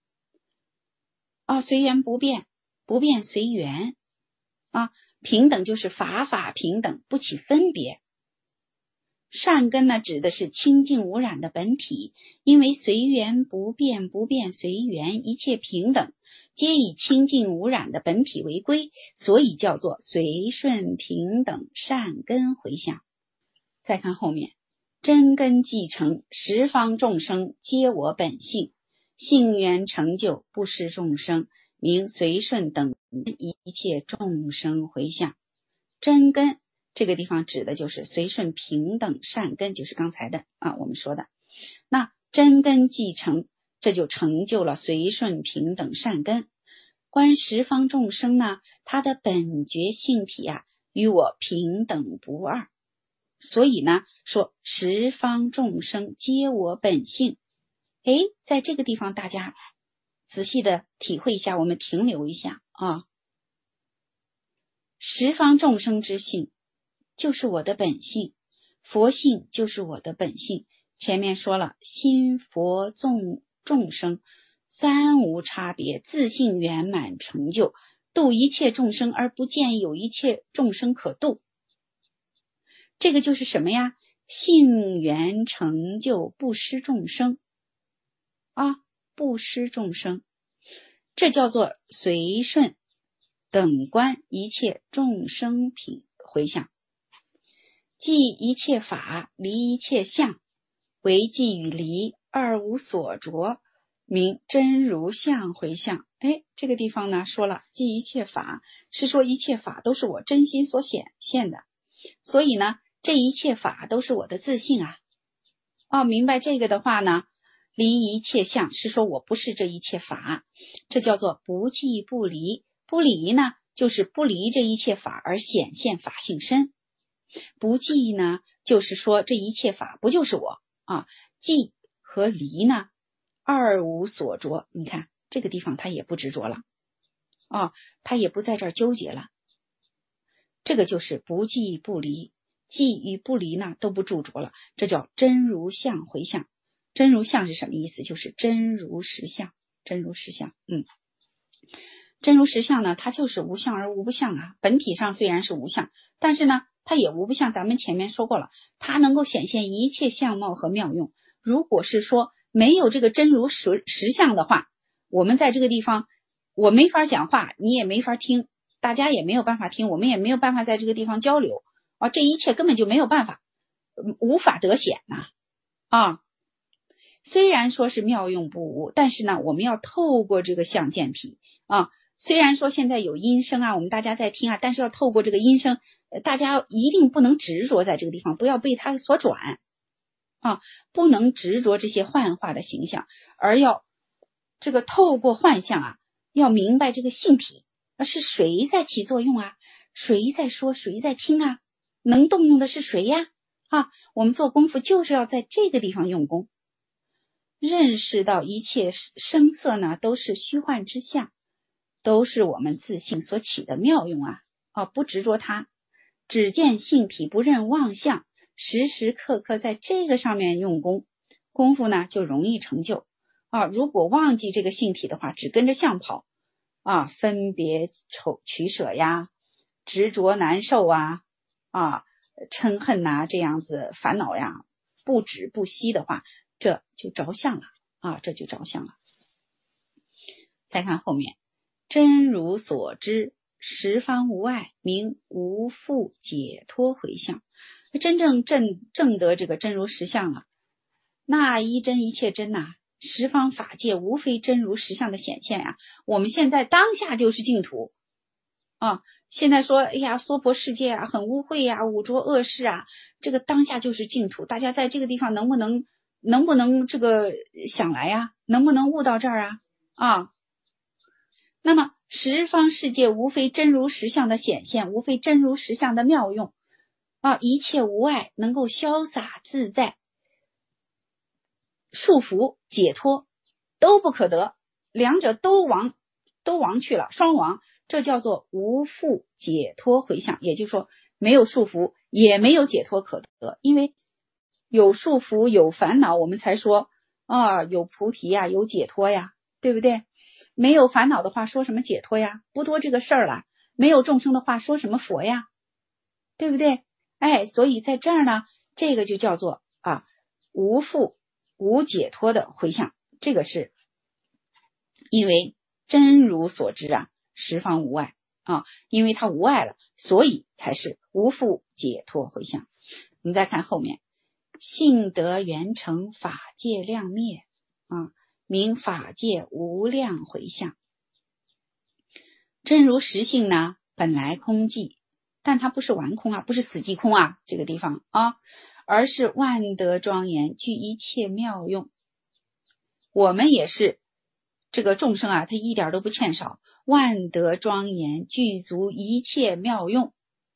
Speaker 1: 啊，随缘不变，不变随缘啊。平等就是法法平等，不起分别。善根呢，指的是清净无染的本体，因为随缘不变，不变随缘，一切平等，皆以清净无染的本体为归，所以叫做随顺平等善根回向。再看后面，真根既成，十方众生皆我本性，性缘成就不失众生，名随顺等一切众生回向。真根这个地方指的就是随顺平等善根，就是刚才的啊我们说的。那真根既成，这就成就了随顺平等善根。观十方众生呢，他的本觉性体啊，与我平等不二。所以呢，说十方众生皆我本性。诶，在这个地方大家仔细的体会一下，我们停留一下啊。十方众生之性就是我的本性，佛性就是我的本性。前面说了，心佛众众生三无差别，自性圆满成就，度一切众生而不见有一切众生可度。这个就是什么呀？性圆成就，不失众生啊，不失众生，这叫做随顺等观一切众生品回向。即一切法，离一切相，为即与离二无所着，名真如相回向。哎，这个地方呢说了，即一切法是说一切法都是我真心所显现的，所以呢这一切法都是我的自性啊。哦，明白这个的话呢，离一切相是说我不是这一切法，这叫做不即不离。不离呢，就是不离这一切法而显现法性身。不即呢，就是说这一切法不就是我啊？即和离呢，二无所着。你看这个地方他也不执着了啊，他也不在这儿纠结了。这个就是不即不离，即与不离呢都不驻着了，这叫真如相回向。真如相是什么意思？就是真如实相，真如实相。嗯，真如实相呢，它就是无相而无不相啊。本体上虽然是无相，但是呢它也无不相。咱们前面说过了，它能够显现一切相貌和妙用。如果是说没有这个真如实实相的话，我们在这个地方我没法讲话，你也没法听，大家也没有办法听，我们也没有办法在这个地方交流啊，这一切根本就没有办法，无法得显呐啊。虽然说是妙用不无，但是呢我们要透过这个相见体啊。虽然说现在有音声啊，我们大家在听啊，但是要透过这个音声，大家一定不能执着在这个地方，不要被它所转啊，不能执着这些幻化的形象，而要这个透过幻象啊，要明白这个性体是谁在起作用啊，谁在说，谁在听啊，能动用的是谁呀啊？我们做功夫就是要在这个地方用功，认识到一切声色呢都是虚幻之相，都是我们自性所起的妙用啊！啊，不执着它，只见性体，不认妄相，时时刻刻在这个上面用功，功夫呢就容易成就啊！如果忘记这个性体的话，只跟着相跑啊，分别丑取舍呀，执着难受啊，啊，嗔恨呐、啊，这样子烦恼呀，不止不息的话，这就着相了啊，这就着相了。再看后面，真如所知，十方无碍，名无复解脱回向。真正证证得这个真如实相了，那一真一切真呐、啊，十方法界无非真如实相的显现呀、啊。我们现在当下就是净土啊。现在说，哎呀，娑婆世界啊，很污秽呀、啊，五浊恶世啊，这个当下就是净土。大家在这个地方能不能能不能这个想来呀、啊？能不能悟到这儿啊？啊，那么十方世界无非真如实相的显现，无非真如实相的妙用啊，一切无碍，能够潇洒自在，束缚解脱都不可得，两者都亡，都亡去了，双亡。这叫做无复解脱回向，也就是说没有束缚，也没有解脱可得。因为有束缚有烦恼，我们才说啊，有菩提呀，有解脱呀，对不对？没有烦恼的话，说什么解脱呀？不多这个事儿了。没有众生的话，说什么佛呀？对不对？哎，所以在这儿呢，这个就叫做啊无复无解脱的回向。这个是因为真如所知啊，十方无碍啊，因为它无碍了，所以才是无复解脱回向。我们再看后面，性德圆成，法界量灭啊，名法界无量回向。真如实性呢，本来空寂，但它不是完空啊，不是死寂空啊，这个地方啊，而是万德庄严，具一切妙用。我们也是这个众生啊，他一点都不欠少，万德庄严，具足一切妙用，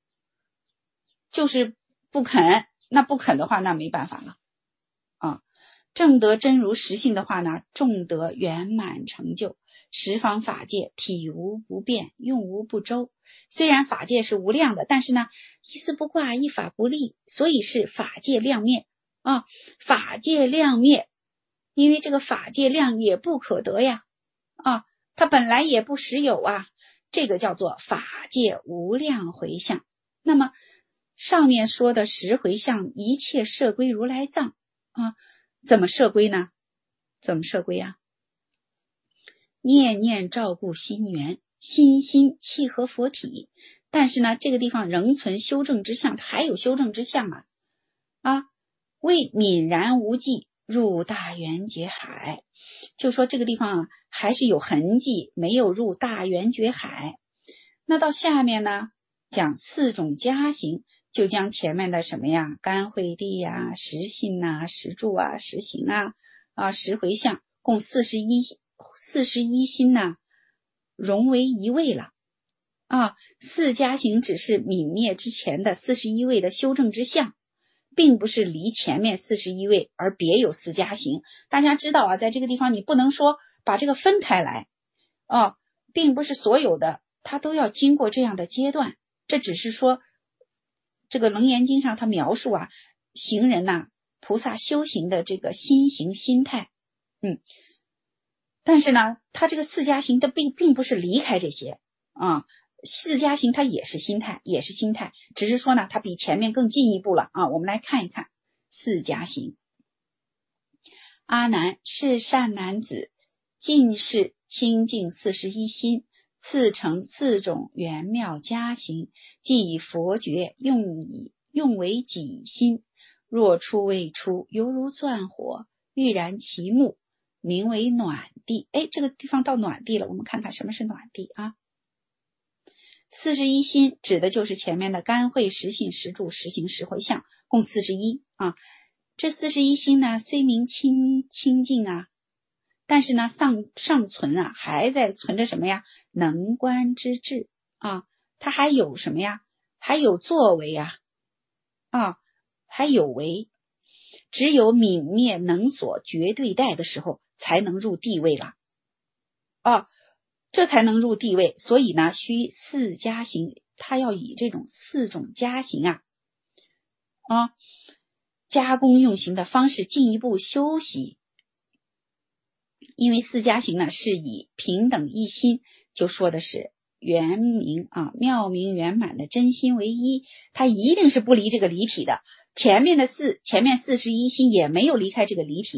Speaker 1: 就是不肯。那不肯的话，那没办法了啊。正得真如实性的话呢，众得圆满成就，十方法界体无不变，用无不周。虽然法界是无量的，但是呢，一丝不挂，一法不立，所以是法界量灭啊。法界量灭，因为这个法界量也不可得呀啊，它本来也不实有啊，这个叫做法界无量回向。那么上面说的十回向，一切摄归如来藏啊。怎么摄归呢？怎么摄归啊？念念照顾心源，心心契合佛体。但是呢，这个地方仍存修正之相，它还有修正之相啊啊！为泯然无迹，入大圆觉海。就说这个地方啊，还是有痕迹，没有入大圆觉海。那到下面呢，讲四种加行。就将前面的什么呀，甘惠地呀、实信呐、实住啊、实行啊、啊十回向，共四十一四十一心呐，融为一位了啊。四加行只是泯灭之前的四十一位的修正之相，并不是离前面四十一位而别有四加行。大家知道啊，在这个地方你不能说把这个分开来啊，并不是所有的它都要经过这样的阶段，这只是说。这个楞严经上他描述啊，行人呐、啊，菩萨修行的这个心行心态，嗯，但是呢，他这个四加行，他并并不是离开这些啊，四加行它也是心态，也是心态，只是说呢，它比前面更进一步了啊。我们来看一看四加行。阿难是善男子，尽是清净四十一心。次成四种圆妙加行，即以佛觉用以用为己心，若出未出，犹如钻火，欲燃其目，名为暖地。哎，这个地方到暖地了，我们看看什么是暖地啊？四十一心指的就是前面的甘惠、实信、实住、实行、实回向，共四十一啊。这四十一心呢，虽名清清净啊。但是呢，上上存啊，还在存着什么呀？能观之智啊，它还有什么呀？还有作为啊，啊，还有为。只有泯灭能所绝对待的时候，才能入地位了啊，这才能入地位。所以呢，需四加行，它要以这种四种加行啊，啊，加工用行的方式进一步修习。因为四加行呢，是以平等一心，就说的是圆明啊，妙明圆满的真心为一，它一定是不离这个离体的。前面的四，前面四十一心也没有离开这个离体，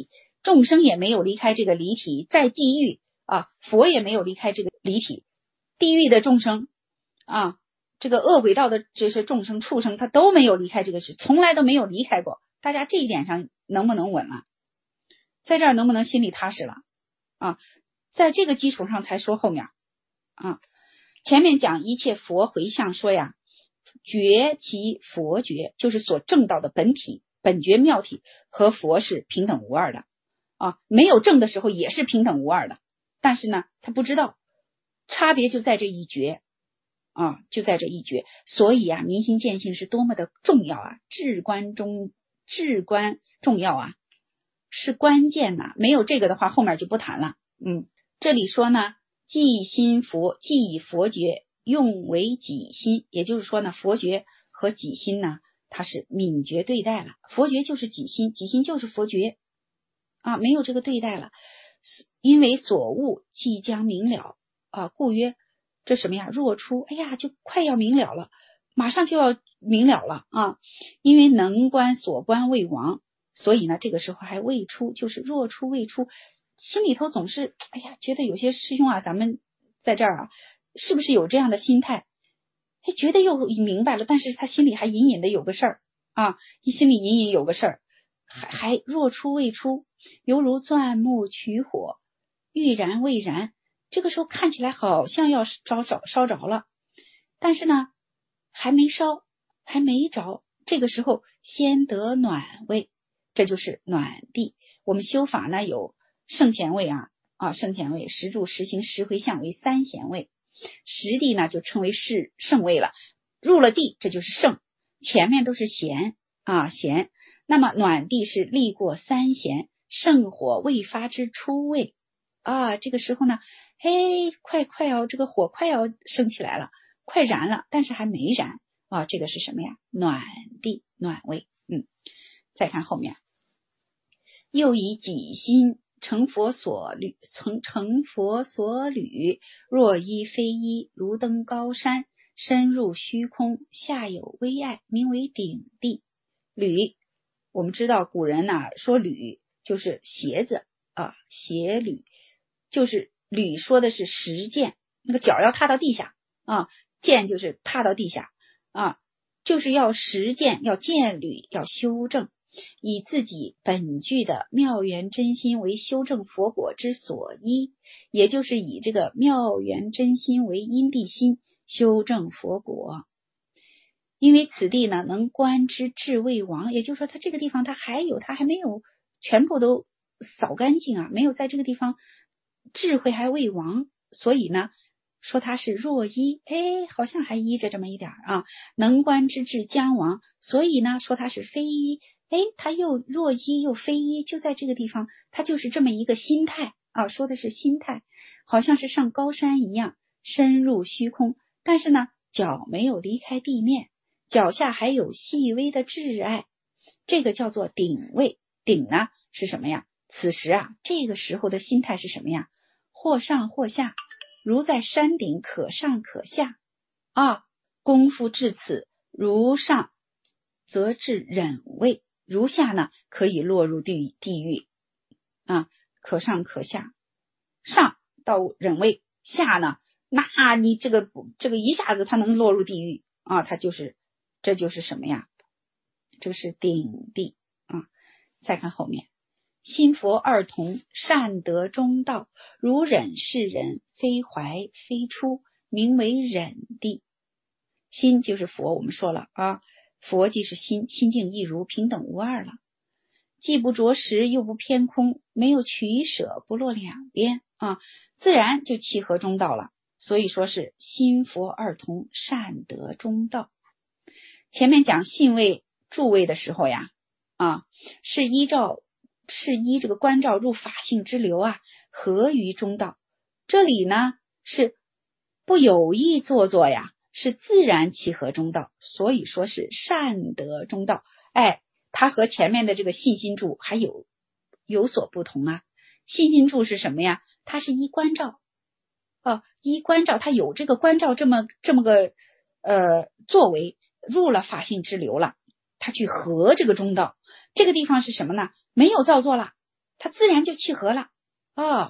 Speaker 1: 众生也没有离开这个离体，在地狱啊，佛也没有离开这个离体，地狱的众生啊，这个恶鬼道的这些众生畜生，他都没有离开这个事，从来都没有离开过。大家这一点上能不能稳了？在这儿能不能心里踏实了啊？在这个基础上才说后面啊。前面讲一切佛回向说呀，觉其佛觉，就是所证到的本体本觉妙体和佛是平等无二的啊，没有证的时候也是平等无二的，但是呢他不知道，差别就在这一觉啊，就在这一觉。所以啊，明心见性是多么的重要啊，至关中至关重要啊，是关键呐、啊。没有这个的话，后面就不谈了。嗯，这里说呢，即心佛，即以佛觉用为己心，也就是说呢，佛觉和己心呢，它是泯绝对待了。佛觉就是己心，己心就是佛觉啊，没有这个对待了。因为所悟即将明了啊，故曰这什么呀？若出，哎呀，就快要明了了，马上就要明了了啊！因为能观所观未亡，所以呢，这个时候还未出，就是若出未出，心里头总是哎呀，觉得有些师兄啊，咱们在这儿啊，是不是有这样的心态？哎，觉得又明白了，但是他心里还隐隐的有个事儿啊，心里隐隐有个事儿，还还若出未出，犹如钻木取火，欲燃未燃。这个时候看起来好像要着着烧着了，但是呢还没烧，还没着。这个时候先得暖位，这就是暖地。我们修法呢有圣贤位啊啊圣贤位，十住十行十回向为三贤位，十地呢就称为是圣位了。入了地，这就是圣，前面都是贤啊贤。那么暖地是历过三贤，圣火未发之初位啊，这个时候呢，哎，快快要这个火快要升起来了，快燃了，但是还没燃啊，这个是什么呀？暖地暖位。嗯，再看后面，又以己心成佛所履，成成佛所履，若一非一，如登高山，深入虚空，下有微爱，名为顶地。履，我们知道古人呢、啊、说履就是鞋子啊，鞋履就是履，说的是实践，那个脚要踏到地下啊，践就是踏到地下啊，就是要实践，要践履，要修正，以自己本具的妙缘真心为修正佛果之所依，也就是以这个妙缘真心为因地心修正佛果。因为此地呢能观之智未亡，也就是说他这个地方他还有，他还没有全部都扫干净啊，没有在这个地方智慧还未亡，所以呢说他是若依，哎，好像还依着这么一点啊。能观之智将亡，所以呢说他是非依，哎，他又若依又非依，就在这个地方，他就是这么一个心态啊，说的是心态，好像是上高山一样，深入虚空，但是呢脚没有离开地面，脚下还有细微的挚爱，这个叫做顶位。顶呢是什么呀？此时啊，这个时候的心态是什么呀？或上或下，如在山顶，可上可下啊。功夫至此，如上则至忍位，如下呢可以落入地地狱啊。可上可下，上到忍位，下呢，那你这个这个一下子他能落入地狱啊，他就是这就是什么呀？这是顶地啊。再看后面，心佛二同，善得中道，如忍是人，非怀非出，名为忍地。心就是佛，我们说了啊，佛即是心，心境一如，平等无二了，既不着实又不偏空，没有取舍，不落两边啊，自然就契合中道了。所以说是心佛二同，善得中道。前面讲信位助位的时候呀啊，是依照是依这个观照入法性之流啊，合于中道。这里呢是不有意做作呀，是自然契合中道，所以说是善得中道。哎，它和前面的这个信心助还有有所不同啊。信心助是什么呀？它是依观照哦，依观照，它有这个观照这么这么个呃作为，入了法性之流了，他去合这个中道。这个地方是什么呢？没有造作了它自然就契合了啊。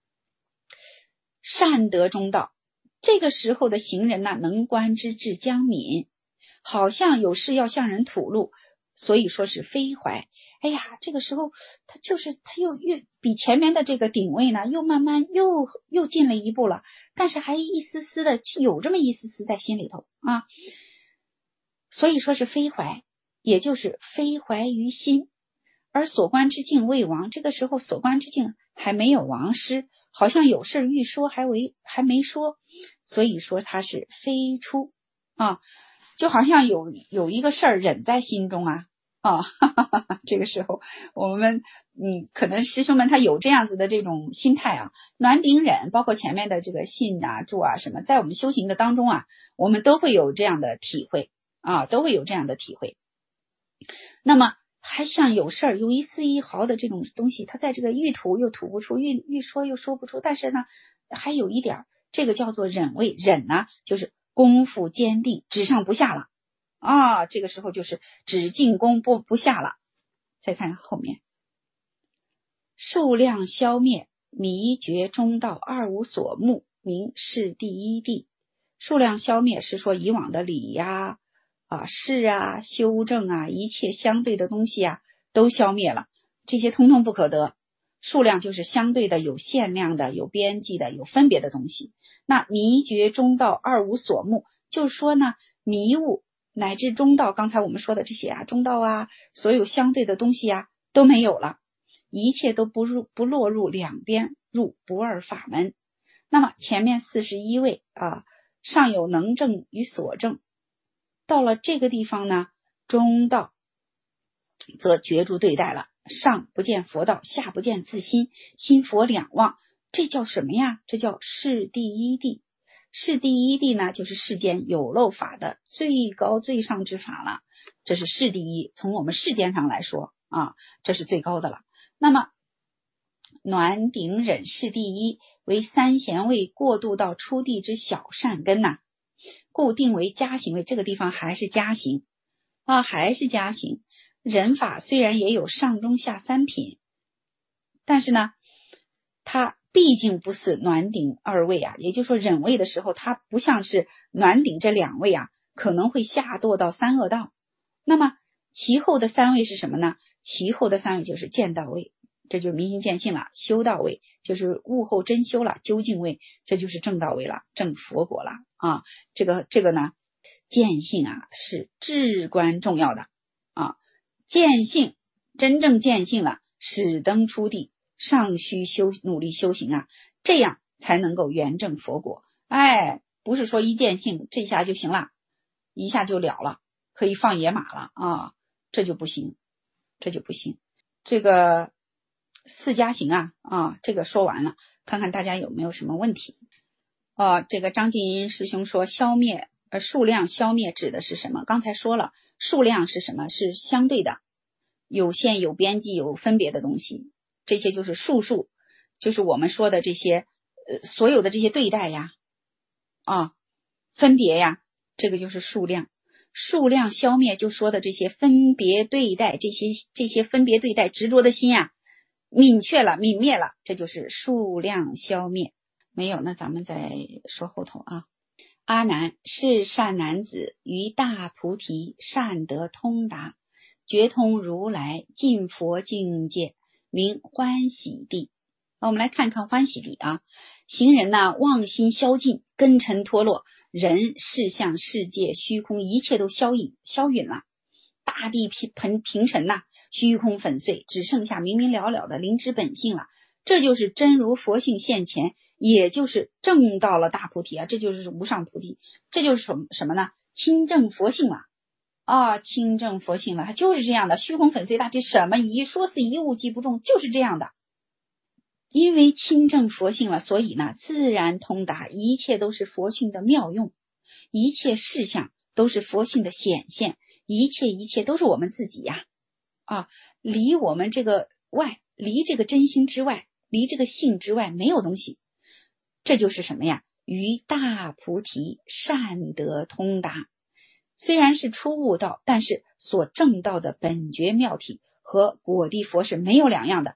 Speaker 1: 善得中道，这个时候的行人呢，能观之至将敏，好像有事要向人吐露，所以说是非怀。哎呀，这个时候他就是他又越比前面的这个顶位呢，又慢慢又又进了一步了，但是还一丝丝的有这么一丝丝在心里头啊，所以说是非怀，也就是非怀于心。而所观之境未亡，这个时候所观之境还没有亡失，好像有事欲说还为还没说，所以说它是非出啊，就好像有有一个事儿忍在心中啊啊哈哈哈哈，这个时候我们嗯，可能师兄们他有这样子的这种心态啊，暖顶忍，包括前面的这个信啊住啊什么，在我们修行的当中啊，我们都会有这样的体会啊，都会有这样的体会。那么还像有事儿有一丝一毫的这种东西，他在这个欲吐又吐不出，欲欲说又说不出，但是呢还有一点，这个叫做忍位。忍呢就是功夫坚定，只上不下了啊，这个时候就是只进攻不不下了。再看后面，数量消灭，迷觉中道，二无所慕，名是第一谛。数量消灭是说以往的理呀啊事啊修正啊一切相对的东西啊都消灭了，这些通通不可得。数量就是相对的有限量的有边际的有分别的东西。那迷觉中道二无所慕，就是说呢迷雾乃至中道，刚才我们说的这些啊中道啊所有相对的东西啊都没有了，一切都不入不落入两边，入不二法门。那么前面四十一位啊上有能证与所证，到了这个地方呢，中道则绝诸对待了，上不见佛道，下不见自心，心佛两忘，这叫什么呀？这叫是第一谛。是第一谛呢，就是世间有漏法的最高最上之法了，这是是第一，从我们世间上来说啊，这是最高的了。那么暖顶忍是第一，为三贤位过渡到初地之小善根呐、啊，故定为加行位。这个地方还是加行啊，还是加行。忍法虽然也有上中下三品，但是呢它毕竟不是暖顶二位啊，也就是说忍位的时候它不像是暖顶这两位啊，可能会下堕到三恶道。那么其后的三位是什么呢？其后的三位就是见道位，这就是明心见性了。修道位就是悟后真修了，究竟位这就是正道位了，正佛果了啊。这个这个呢见性啊是至关重要的啊，见性真正见性了，始登初地，尚需修努力修行啊，这样才能够圆正佛果。哎，不是说一见性这下就行了，一下就了了，可以放野马了啊，这就不行，这就不行。这个四加行啊啊，这个说完了，看看大家有没有什么问题。呃，这个张静音师兄说消灭呃数量消灭指的是什么？刚才说了，数量是什么？是相对的，有限有边际有分别的东西，这些就是数数，就是我们说的这些呃所有的这些对待呀啊分别呀，这个就是数量。数量消灭就说的这些分别对待，这些这些分别对待执着的心呀泯却了泯灭了，这就是数量消灭。没有，那咱们再说后头啊。阿难是善男子，于大菩提善得通达，觉通如来尽佛境界，名欢喜地。我们来看看欢喜地啊。行人呢妄心消尽，根尘脱落，人事相世界虚空一切都消隐消陨了，大地平平沉呐、啊，虚空粉碎，只剩下明明了了的灵知本性了。这就是真如佛性现前，也就是证到了大菩提啊，这就是无上菩提，这就是什么什么呢？亲证佛性了啊，亲证佛性了，它就是这样的，虚空粉碎大，这什么一说是一物即不中，就是这样的。因为亲证佛性了，所以呢自然通达，一切都是佛性的妙用，一切事项都是佛性的显现，一切一切都是我们自己呀啊，离我们这个外，离这个真心之外，离这个性之外没有东西。这就是什么呀？于大菩提善得通达，虽然是初悟道，但是所证到的本觉妙体和果地佛是没有两样的。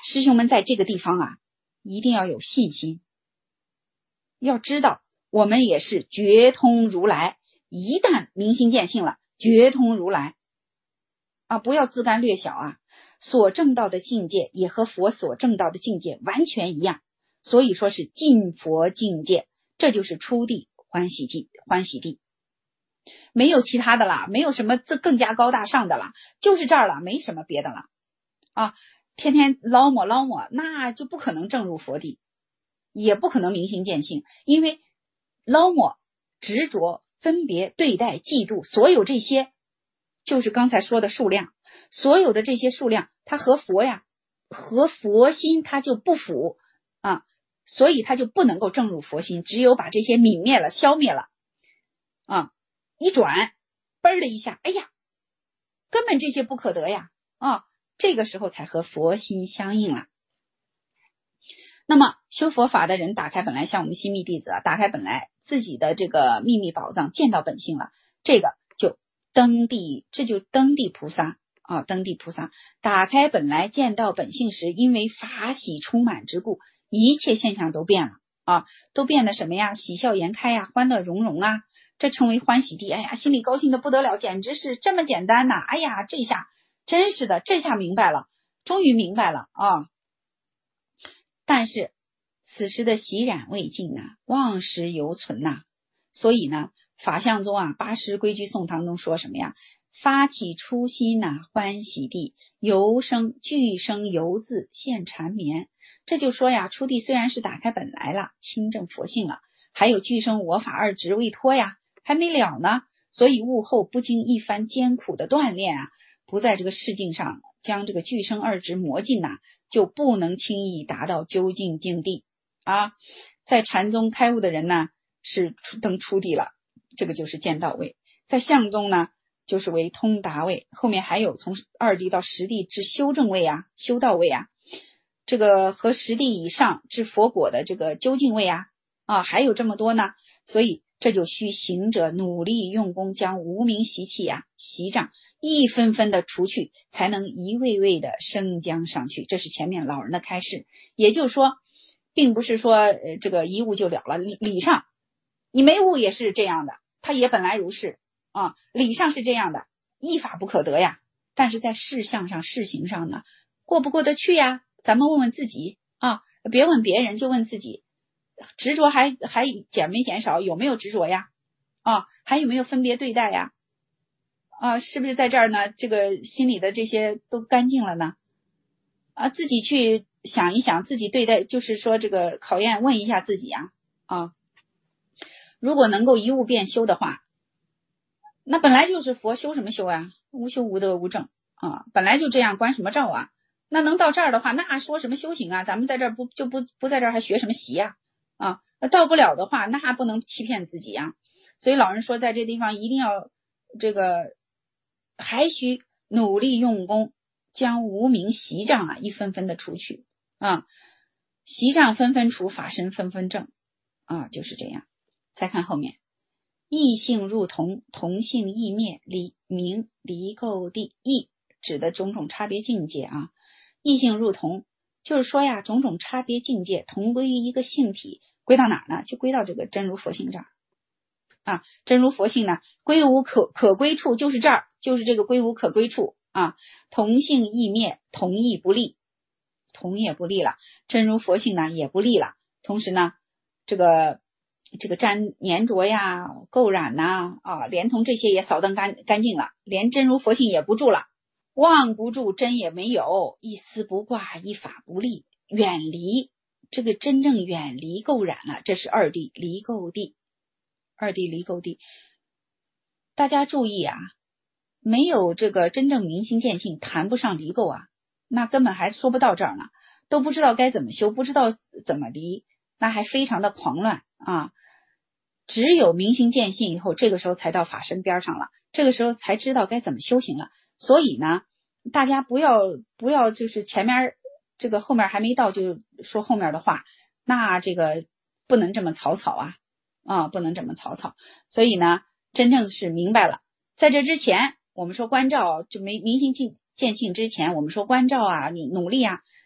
Speaker 1: 师兄们在这个地方啊，一定要有信心，要知道我们也是觉通如来，一旦明心见性了，觉通如来啊，不要自甘略小啊，所证到的境界也和佛所证到的境界完全一样，所以说是尽佛境界，这就是初地欢喜地，欢喜地，没有其他的了，没有什么这更加高大上的了，就是这儿了，没什么别的了啊。天天捞摸捞摸，那就不可能证入佛地，也不可能明心见性，因为捞摸、执着、分别、对待、嫉妒，所有这些就是刚才说的数量，所有的这些数量，它和佛呀，和佛心它就不符啊，所以它就不能够证入佛心，只有把这些泯灭了、消灭了啊，一转，嘣的一下，哎呀，根本这些不可得呀啊！这个时候才和佛心相应了。那么修佛法的人打开本来，像我们心密弟子啊，打开本来自己的这个秘密宝藏，见到本性了，这个就登地，这就登地菩萨啊，登地菩萨打开本来见到本性时，因为法喜充满之故，一切现象都变了啊，都变得什么呀？喜笑颜开呀，欢乐融融啊，这称为欢喜地。哎呀，心里高兴的不得了，简直是这么简单呐！哎呀，这下真是的，这下明白了，终于明白了啊！但是此时的喜染未尽呐，妄识犹存呐，所以呢，法相宗啊，八识规矩颂当中说什么呀？发起初心呐、啊，欢喜地，由生俱生由自现缠绵。这就说呀，初地虽然是打开本来了，清正佛性了，还有俱生我法二执未脱呀，还没了呢。所以悟后不经一番艰苦的锻炼啊，不在这个世境上将这个俱生二执磨尽呐、啊，就不能轻易达到究竟境地啊。在禅宗开悟的人呢，是登初地了，这个就是见道位；在相宗呢，就是为通达位，后面还有从二地到十地至修正位啊、修道位啊，这个和十地以上至佛果的这个究竟位啊，啊还有这么多呢。所以这就需行者努力用功，将无明习气呀、习障一分分的除去，才能一位位的升将上去。这是前面老人的开示，也就是说，并不是说呃这个一悟就了了，理上你没悟也是这样的，它也本来如是啊，理上是这样的，一法不可得呀。但是在事相上、事行上呢，过不过得去呀？咱们问问自己啊，别问别人，就问自己。执着还还减没减少？有没有执着呀？啊，还有没有分别对待呀？啊，是不是在这儿呢？这个心里的这些都干净了呢？啊，自己去想一想，自己对待，就是说这个考验，问一下自己呀。啊，如果能够一悟变修的话，那本来就是佛，修什么修呀？无修无得无证啊，本来就这样，关什么照啊？那能到这儿的话，那说什么修行啊？咱们在这儿不就不不在这儿还学什么习呀？啊，那到不了的话，那还不能欺骗自己呀。所以老人说，在这地方一定要这个还需努力用功，将无明习障啊一分分的除去啊，习障纷纷除，法身纷纷正啊，就是这样。再看后面，异性入同，同性异灭，离明离垢地，异指的种种差别境界啊。异性入同，就是说呀，种种差别境界同归于一个性体，归到哪儿呢？就归到这个真如佛性这儿啊。真如佛性呢，归无可可归处，就是这儿，就是这个归无可归处啊。同性异灭，同异不立，同也不立了，真如佛性呢也不立了。同时呢，这个这个沾粘着呀、垢染呐 啊, 啊，连同这些也扫荡干干净了，连真如佛性也不住了。妄不住，真也没有，一丝不挂，一法不立，远离这个真正远离垢染了，这是二地离垢地，二地离垢地。大家注意啊，没有这个真正明心见性，谈不上离垢啊，那根本还说不到这儿呢，都不知道该怎么修，不知道怎么离，那还非常的狂乱啊。只有明心见性以后，这个时候才到法身边上了，这个时候才知道该怎么修行了。所以呢，大家不要不要就是前面这个后面还没到就说后面的话，那这个不能这么草草啊啊，不能这么草草。所以呢，真正是明白了，在这之前我们说观照，就没明心见性之前，我们说观照啊，你努力啊，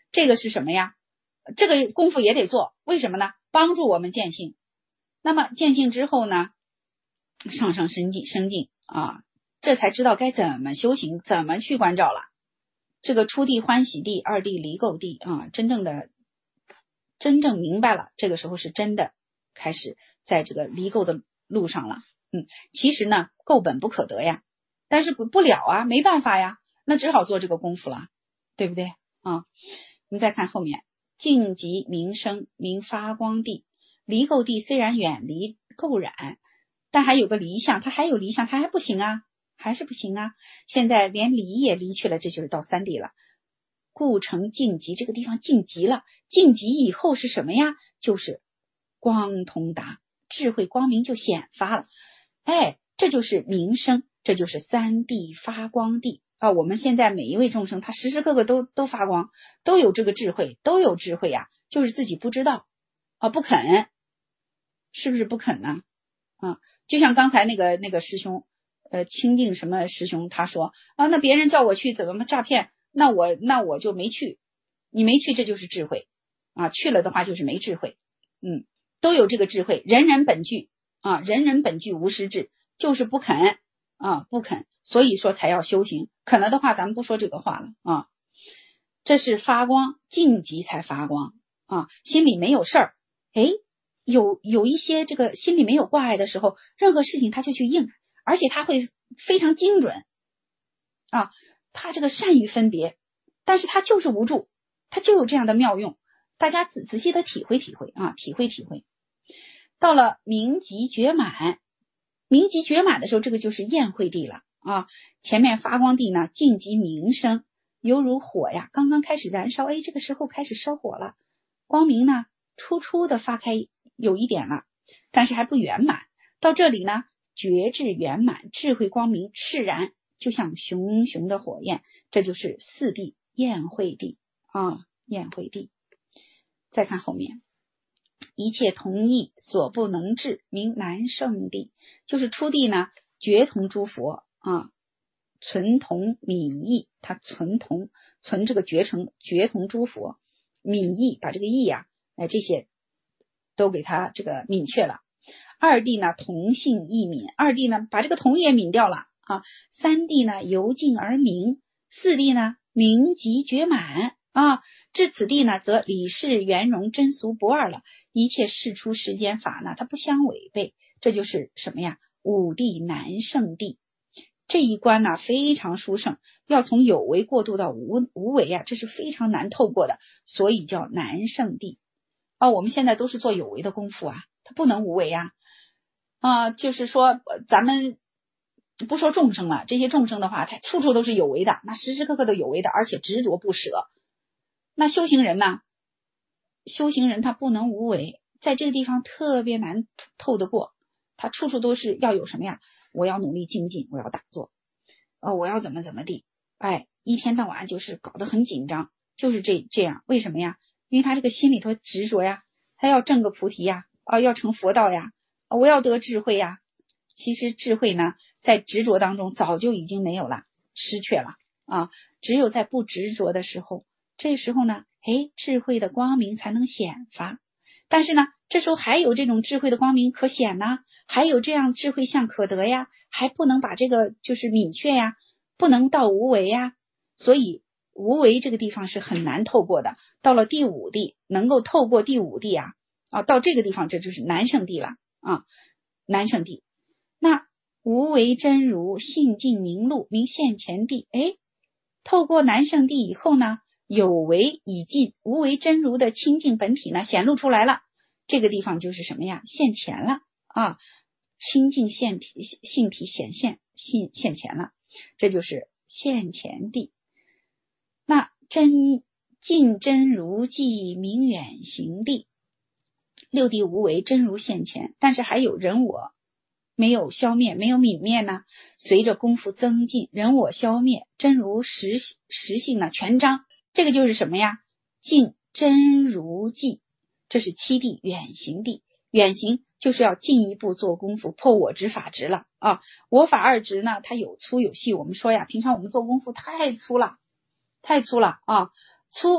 Speaker 1: 这个是什么呀？这个功夫也得做，为什么呢？帮助我们见性。那么见性之后呢，上上升进升进啊，这才知道该怎么修行，怎么去关照了。这个初地欢喜地，二地离垢地啊，真正的真正明白了，这个时候是真的开始在这个离垢的路上了。嗯，其实呢，垢本不可得呀，但是不不了啊，没办法呀，那只好做这个功夫了，对不对啊？我们再看后面，净极明生明发光地，离垢地虽然远离垢染，但还有个离相，它还有离相，它还不行啊，还是不行啊。现在连离也离去了，这就是到三地了。故成净极，这个地方净极了，净极以后是什么呀？就是光通达，智慧光明就显发了。哎，这就是明生，这就是三地发光地啊！我们现在每一位众生，他时时刻刻都都发光，都有这个智慧，都有智慧呀、啊，就是自己不知道啊，不肯，是不是不肯呢？啊，就像刚才那个那个师兄，呃，清净什么师兄，他说啊，那别人叫我去怎么诈骗，那我那我就没去，你没去，这就是智慧啊，去了的话就是没智慧，嗯，都有这个智慧，人人本具。啊，人人本具无实质，就是不肯啊，不肯，所以说才要修行。肯了的话，咱们不说这个话了啊。这是发光，净极才发光啊，心里没有事儿，哎，有有一些这个心里没有挂碍的时候，任何事情他就去应，而且他会非常精准啊，他这个善于分别，但是他就是无助，他就有这样的妙用，大家仔仔细的体会体会啊，体会体会。到了明极觉满，明极觉满的时候，这个就是宴会地了啊。前面发光地呢，净极明生，犹如火呀，刚刚开始燃烧，哎，这个时候开始烧火了，光明呢，初初的发开有一点了，但是还不圆满。到这里呢，觉智圆满，智慧光明炽然，就像熊熊的火焰，这就是四地宴会地啊，宴会地。再看后面。一切同意所不能至，名南圣地。就是初地呢，觉同诸佛啊，存同泯意，他存同存这个觉成觉同诸佛，泯意把这个意呀、啊，哎这些都给他这个泯却了。二地呢，同性亦泯，二地呢把这个同也泯掉了啊。三地呢，由尽而明，四地呢，明极觉满。啊，至此地呢，则理事圆融真俗不二了，一切世出世间法呢，它不相违背，这就是什么呀？五地南圣地。这一关呢非常殊胜，要从有为过渡到无无为啊，这是非常难透过的，所以叫南圣地。啊，我们现在都是做有为的功夫啊，它不能无为啊。啊，就是说咱们不说众生了，这些众生的话，它处处都是有为的，那时时刻刻都有为的，而且执着不舍。那修行人呢？修行人他不能无为，在这个地方特别难透得过，他处处都是要有什么呀？我要努力精进，我要打坐，哦，我要怎么怎么地，哎，一天到晚就是搞得很紧张，就是这这样，为什么呀？因为他这个心里头执着呀，他要证个菩提呀，啊，要成佛道呀，啊，我要得智慧呀。其实智慧呢，在执着当中早就已经没有了，失去了啊，只有在不执着的时候。这时候呢，哎，智慧的光明才能显发。但是呢，这时候还有这种智慧的光明可显呢，还有这样智慧相可得呀，还不能把这个就是泯却呀，不能到无为呀。所以无为这个地方是很难透过的。到了第五地，能够透过第五地啊，啊，到这个地方这就是南圣地了啊，南圣地。那无为真如性净明露明现前地，哎，透过南圣地以后呢，有为已尽，无为真如的清净本体呢显露出来了，这个地方就是什么呀？现前了啊，清净现体性体显现现现前了，这就是现前地。那真净真如即明远行地，六地无为真如现前，但是还有人我没有消灭，没有泯灭呢，随着功夫增进，人我消灭，真如实实性呢全彰。这个就是什么呀？尽真如寂，这是七地远行地。远行就是要进一步做功夫，破我执法执了啊！我法二执呢，它有粗有细。我们说呀，平常我们做功夫太粗了，太粗了啊！粗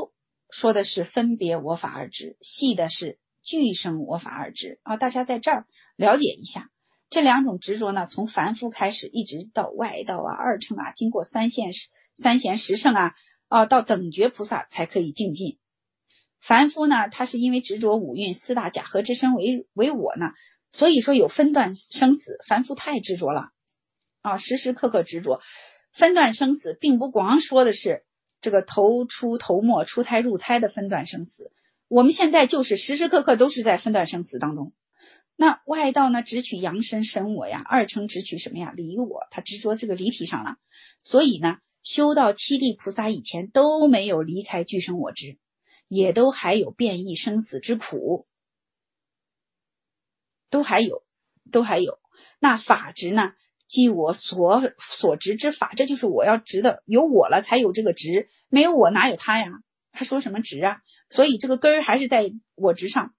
Speaker 1: 说的是分别我法二执，细的是俱生我法二执啊。大家在这儿了解一下这两种执着呢，从凡夫开始一直到外道啊、二乘啊，经过三现三贤十乘啊啊，到等觉菩萨才可以精进。凡夫呢，他是因为执着五蕴四大假合之身为为我呢，所以说有分段生死。凡夫太执着了啊，时时刻刻执着。分段生死并不光说的是这个头出头没、出胎入胎的分段生死，我们现在就是时时刻刻都是在分段生死当中。那外道呢，只取阳身神我呀，二乘只取什么呀？离我，他执着这个离体上了。所以呢，修到七地菩萨以前都没有离开俱生我执，也都还有变异生死之苦，都还有都还有。那法执呢，即我所所执之法，这就是我要执的，有我了才有这个执，没有我哪有他呀？还说什么执啊？所以这个根儿还是在我执上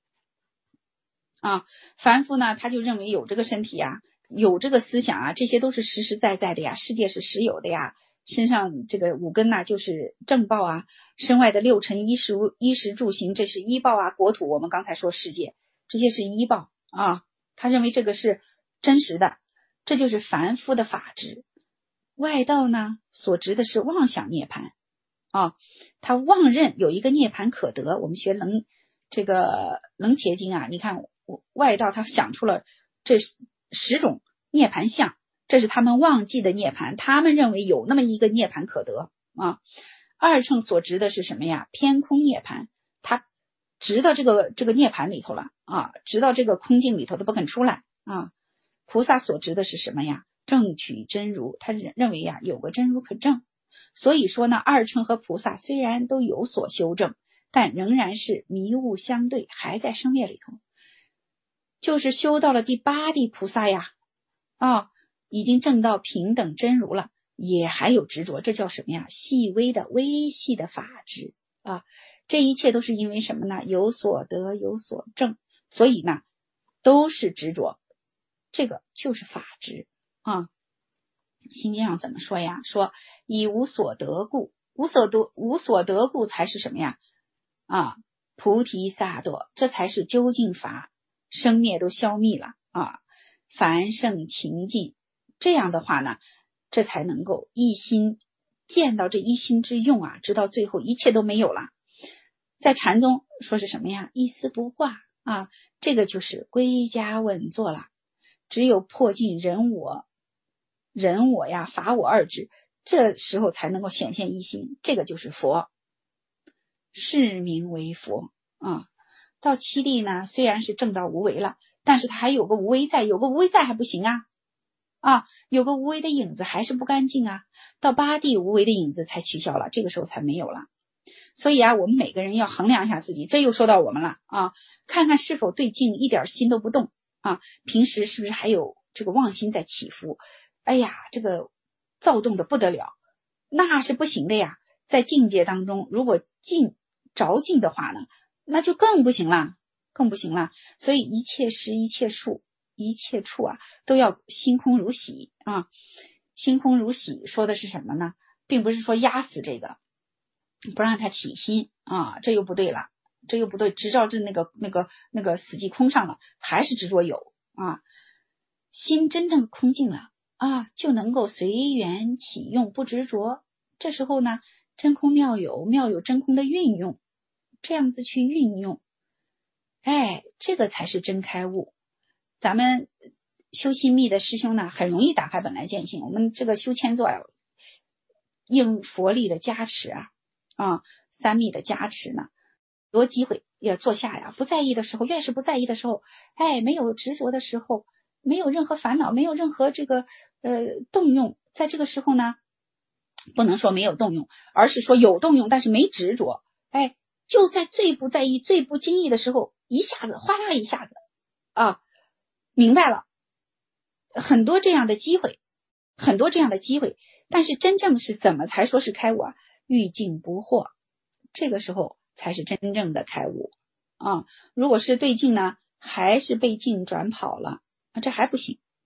Speaker 1: 啊。凡夫呢，他就认为有这个身体啊，有这个思想啊，这些都是实实在在的呀，世界是实有的呀。身上这个五根呐、啊，就是正报啊，身外的六尘衣食衣食住行，这是依报啊。国土我们刚才说世界，这些是依报啊。他认为这个是真实的，这就是凡夫的法执。外道呢，所执的是妄想涅槃啊，他妄认有一个涅槃可得。我们学楞这个楞伽经啊，你看外道他想出了这十种涅槃相，这是他们忘记的涅槃，他们认为有那么一个涅槃可得啊。二乘所执的是什么呀？偏空涅槃，他执到这个这个涅槃里头了啊，执到这个空境里头都不肯出来啊。菩萨所执的是什么呀？正取真如，他认为呀有个真如可证。所以说呢，二乘和菩萨虽然都有所修正，但仍然是迷雾相对，还在生灭里头。就是修到了第八地菩萨呀啊，已经证到平等真如了，也还有执着，这叫什么呀？细微的微细的法执啊。这一切都是因为什么呢？有所得有所证，所以呢都是执着，这个就是法执啊。心经上怎么说呀？说以无所得故，无所得无所得故才是什么呀？啊，菩提萨埵，这才是究竟法，生灭都消灭了啊，凡圣情尽。这样的话呢，这才能够一心见到这一心之用啊，直到最后一切都没有了。在禅宗说是什么呀？一丝不挂啊，这个就是归家稳坐了。只有破尽人我人我呀法我二执，这时候才能够显现一心，这个就是佛，是名为佛啊。到七地呢，虽然是证到无为了，但是他还有个无为在，有个无为在还不行啊啊，有个无为的影子还是不干净啊。到八地无为的影子才取消了，这个时候才没有了。所以啊，我们每个人要衡量一下自己，这又说到我们了啊，看看是否对境一点心都不动啊，平时是不是还有这个妄心在起伏？哎呀，这个躁动的不得了，那是不行的呀。在境界当中，如果境着境的话呢，那就更不行了，更不行了。所以一切时一切处一切处啊，都要心空如洗啊。心空如洗说的是什么呢？并不是说压死这个，不让他起心啊，这又不对了，这又不对，执照这那个那个那个死寂空上了，还是执着有啊。心真正空净了啊，就能够随缘起用，不执着。这时候呢，真空妙有，妙有真空的运用，这样子去运用，哎，这个才是真开悟。咱们修心密的师兄呢，很容易打开本来见性。我们这个修千座呀，应佛力的加持啊。啊，三密的加持呢，多机会也坐下呀，不在意的时候，越是不在意的时候，哎，没有执着的时候，没有任何烦恼，没有任何这个呃动用，在这个时候呢，不能说没有动用，而是说有动用，但是没执着。哎，就在最不在意、最不经意的时候，一下子哗啦一下子啊，明白了，很多这样的机会，很多这样的机会，但是真正是怎么才说是开悟啊？遇境不惑，这个时候才是真正的开悟啊！如果是对境呢，还是被境转跑了啊，这还不行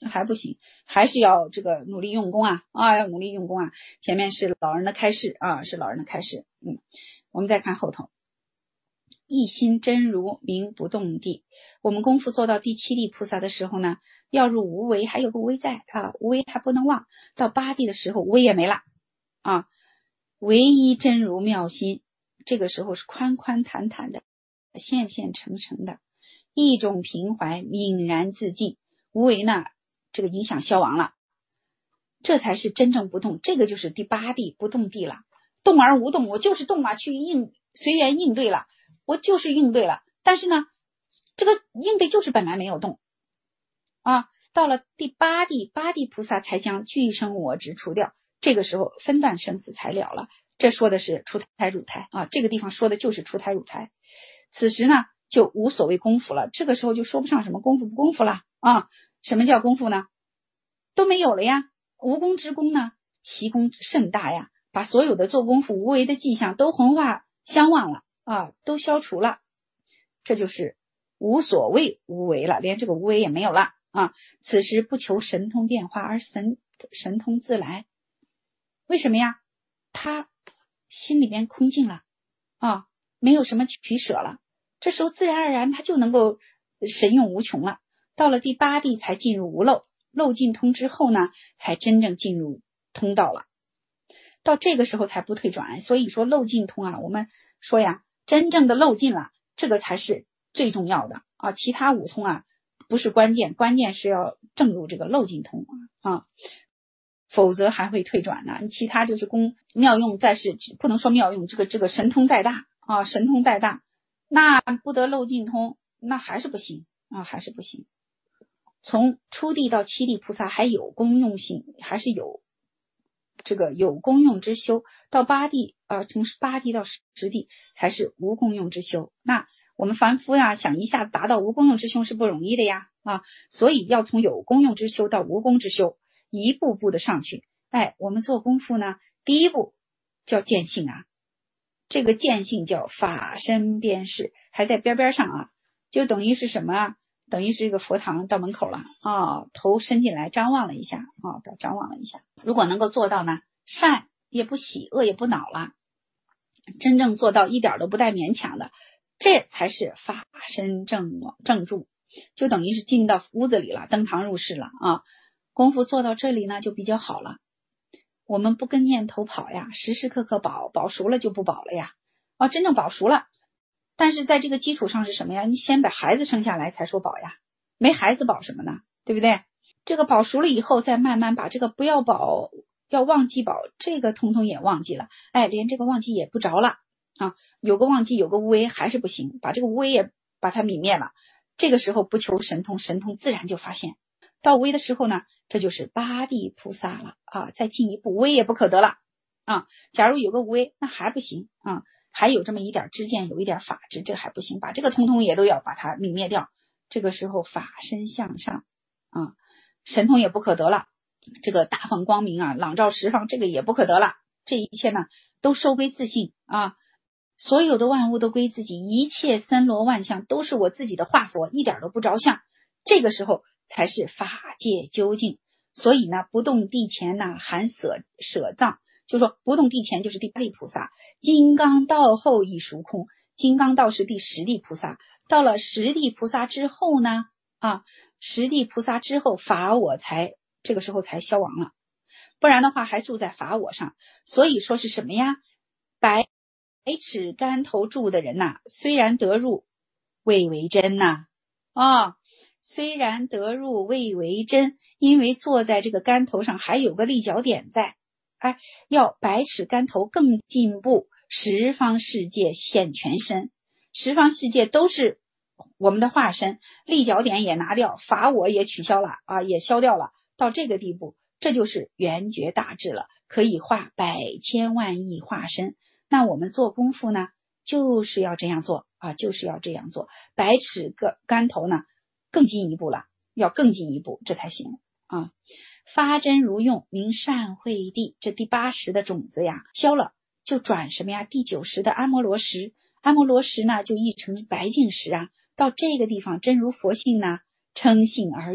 Speaker 1: 还不行，还是要这个努力用功啊啊，要努力用功啊。前面是老人的开示啊，是老人的开示。嗯，我们再看后头，一心真如名不动地。我们功夫做到第七地菩萨的时候呢，要入无为，还有个无为在啊，无为还不能忘。到八地的时候，无为也没了啊，唯一真如妙心，这个时候是宽宽坦坦的，现现成成的，一种平怀泯然自尽。无为呢，这个影响消亡了，这才是真正不动。这个就是第八地不动地了。动而无动，我就是动嘛，去应随缘应对了，我就是应对了，但是呢这个应对就是本来没有动啊。到了第八地，八地菩萨才将俱生我执除掉，这个时候分段生死才了了。这说的是出胎入胎啊，这个地方说的就是出胎入胎。此时呢就无所谓功夫了，这个时候就说不上什么功夫不功夫了啊。什么叫功夫呢？都没有了呀。无功之功呢，其功甚大呀，把所有的做功夫无为的迹象都浑化相忘了啊，都消除了，这就是无所谓无为了，连这个无为也没有了啊。此时不求神通变化，而神神通自来。为什么呀？他心里边空净了啊，没有什么取舍了，这时候自然而然他就能够神用无穷了。到了第八地才进入无漏，漏尽通之后呢，才真正进入通道了。到这个时候才不退转，所以说漏尽通啊，我们说呀，真正的漏尽了，这个才是最重要的啊，其他五通啊不是关键，关键是要正入这个漏尽通啊，否则还会退转呢。其他就是功妙用再是不能说妙用，这个这个神通再大啊，神通再大，那不得漏尽通，那还是不行啊，还是不行。从初地到七地菩萨还有功用性，还是有这个有功用之修，到八地啊、呃，从八地到十地才是无功用之修。那我们凡夫呀，想一下达到无功用之修是不容易的呀啊，所以要从有功用之修到无功之修，一步步的上去。哎，我们做功夫呢，第一步叫见性啊，这个见性叫法身边识，还在边边上啊，就等于是什么啊？等于是这个佛堂到门口了啊，头伸进来张望了一下啊，张望了一下。如果能够做到呢，善也不喜，恶也不恼了，真正做到一点都不带勉强的，这才是法身正正住，就等于是进到屋子里了，登堂入室了啊。功夫做到这里呢，就比较好了。我们不跟念头跑呀，时时刻刻保，保熟了就不保了呀。啊，真正保熟了。但是在这个基础上是什么呀？你先把孩子生下来才说保呀，没孩子保什么呢？对不对？这个保熟了以后，再慢慢把这个不要保，要忘记保，这个通通也忘记了，哎，连这个忘记也不着了啊。有个忘记，有个无为还是不行，把这个无为也把它泯灭了。这个时候不求神通，神通自然就发现。到无为的时候呢，这就是八地菩萨了啊。再进一步，无为也不可得了啊。假如有个无为，那还不行啊。还有这么一点知见，有一点法治，这还不行，把这个通通也都要把它泯灭掉。这个时候法身向上啊，神通也不可得了，这个大放光明啊，朗照十方，这个也不可得了。这一切呢都收归自性啊，所有的万物都归自己，一切森罗万象都是我自己的化佛，一点都不着相。这个时候才是法界究竟。所以呢，不动地前呢含舍舍藏，就说不动地前就是第八地菩萨，金刚道后亦属空。金刚道是第十地菩萨，到了十地菩萨之后呢啊，十地菩萨之后法我才这个时候才消亡了，不然的话还住在法我上。所以说是什么呀？白尺竿头住的人呐、啊，虽然得入未为真呐 啊, 啊，虽然得入未为真，因为坐在这个竿头上还有个立脚点在。哎，要百尺竿头更进步，十方世界现全身，十方世界都是我们的化身，立脚点也拿掉，法我也取消了啊，也消掉了。到这个地步，这就是圆觉大智了，可以化百千万亿化身。那我们做功夫呢，就是要这样做啊，就是要这样做。百尺个竿头呢，更进一步了，要更进一步，这才行啊。发真如用名善慧地，这第八识的种子呀消了，就转什么呀？第九识的阿摩罗识，阿摩罗识呢就译成白净识啊。到这个地方真如佛性呢称性而用，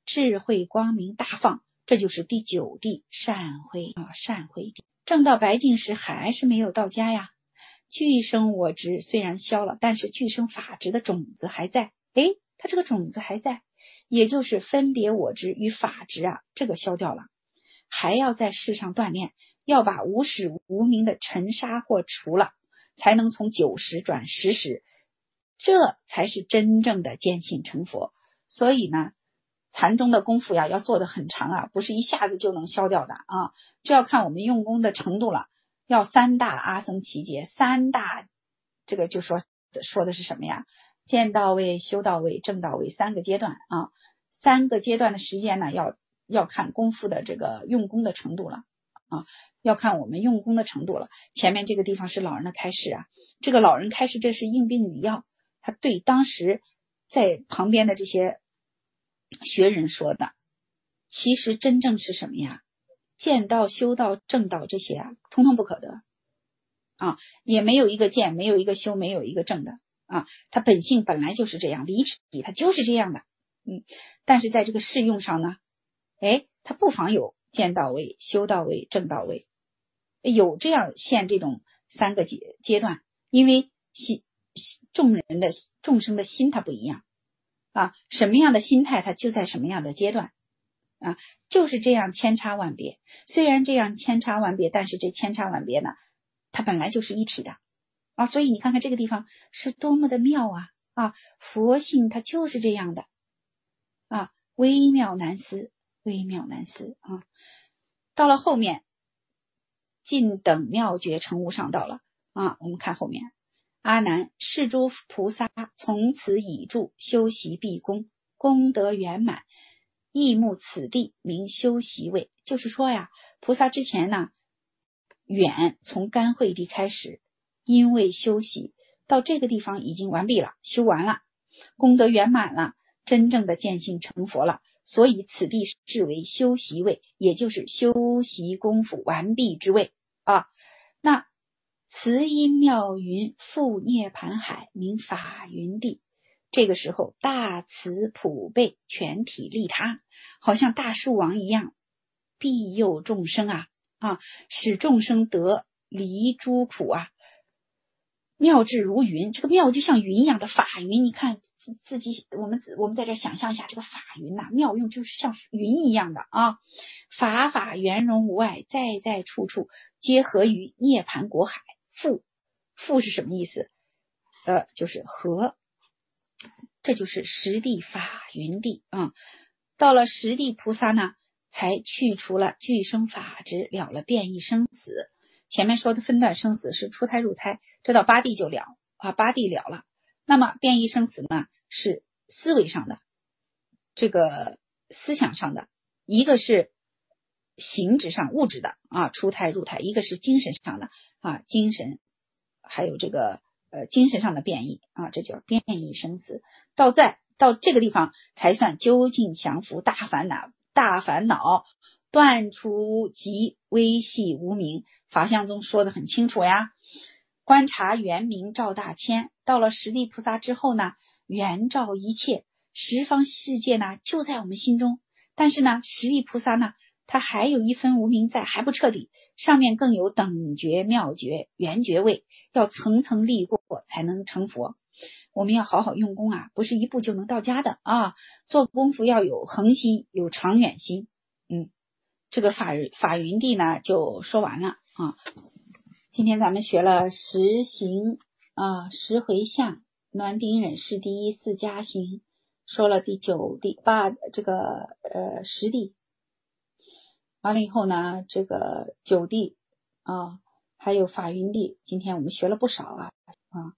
Speaker 1: 智慧光明大放，这就是第九地善慧啊，善慧地。正到白净时还是没有到家呀。具生我执虽然消了，但是具生法执的种子还在。诶，它这个种子还在，也就是分别我执与法执啊，这个消掉了，还要在世上锻炼，要把无始无明的尘沙或除了，才能从九识转十识，这才是真正的坚信成佛。所以呢，禅宗的功夫呀，要做得很长啊，不是一下子就能消掉的啊，这要看我们用功的程度了。要三大阿僧祇劫，三大这个就说说的是什么呀？见到位、修到位、正到位三个阶段啊，三个阶段的时间呢，要要看功夫的这个用功的程度了啊，要看我们用功的程度了。前面这个地方是老人的开示啊，这个老人开示这是应病语药，他对当时在旁边的这些学人说的，其实真正是什么呀？见道、修道、正道这些啊，通通不可得啊，也没有一个见，没有一个修，没有一个正的啊，它本性本来就是这样，离体它就是这样的，嗯，但是在这个适用上呢，哎，它不妨有见到位、修到位、正到位，有这样现这种三个阶阶段，因为心众人的众生的心它不一样啊，什么样的心态它就在什么样的阶段。啊，就是这样千差万别。虽然这样千差万别，但是这千差万别呢，它本来就是一体的啊。所以你看看这个地方是多么的妙啊！啊，佛性它就是这样的啊，微妙难思，微妙难思啊。到了后面，尽等妙觉成无上道了啊。我们看后面，阿难，是诸菩萨从此已住修习毕功，功德圆满。益目此地名修习位，就是说呀，菩萨之前呢，远从甘惠地开始，因为修习到这个地方已经完毕了，修完了，功德圆满了，真正的见性成佛了，所以此地视为修习位，也就是修习功夫完毕之位啊。那慈音妙云覆涅盘海，名法云地。这个时候大慈普被，全体利他，好像大树王一样，庇佑众生啊啊，使众生得离诸苦啊，妙智如云。这个妙就像云一样的法云，你看自自己我们我们在这想象一下，这个法云呐、啊，妙用就是像云一样的啊，法法圆融无碍，在在处处皆合于涅盘国海。复复是什么意思？呃，就是合。这就是十地法云地啊。到了十地菩萨呢，才去除了具生法执，了了变异生死。前面说的分段生死是出胎入胎，这到八地就了啊，八地了了。那么变异生死呢，是思维上的，这个思想上的，一个是形质上物质的啊，出胎入胎，一个是精神上的啊，精神还有这个呃精神上的变异啊，这叫变异生死。到在到这个地方才算究竟降伏大烦恼，大烦恼断除及微细无明。法相宗说的很清楚呀，观察圆明照大千。到了十地菩萨之后呢，圆照一切十方世界呢，就在我们心中。但是呢，十地菩萨呢，它还有一分无明在，还不彻底，上面更有等觉、妙觉、圆觉位，要层层历过才能成佛。我们要好好用功啊，不是一步就能到家的啊！做功夫要有恒心，有长远心。嗯，这个法法云地呢就说完了啊。今天咱们学了十行啊，十回向、暖顶忍是第一、四加行，说了第九地八这个呃十地，完了以后呢，这个九地啊，还有法云地，今天我们学了不少啊啊。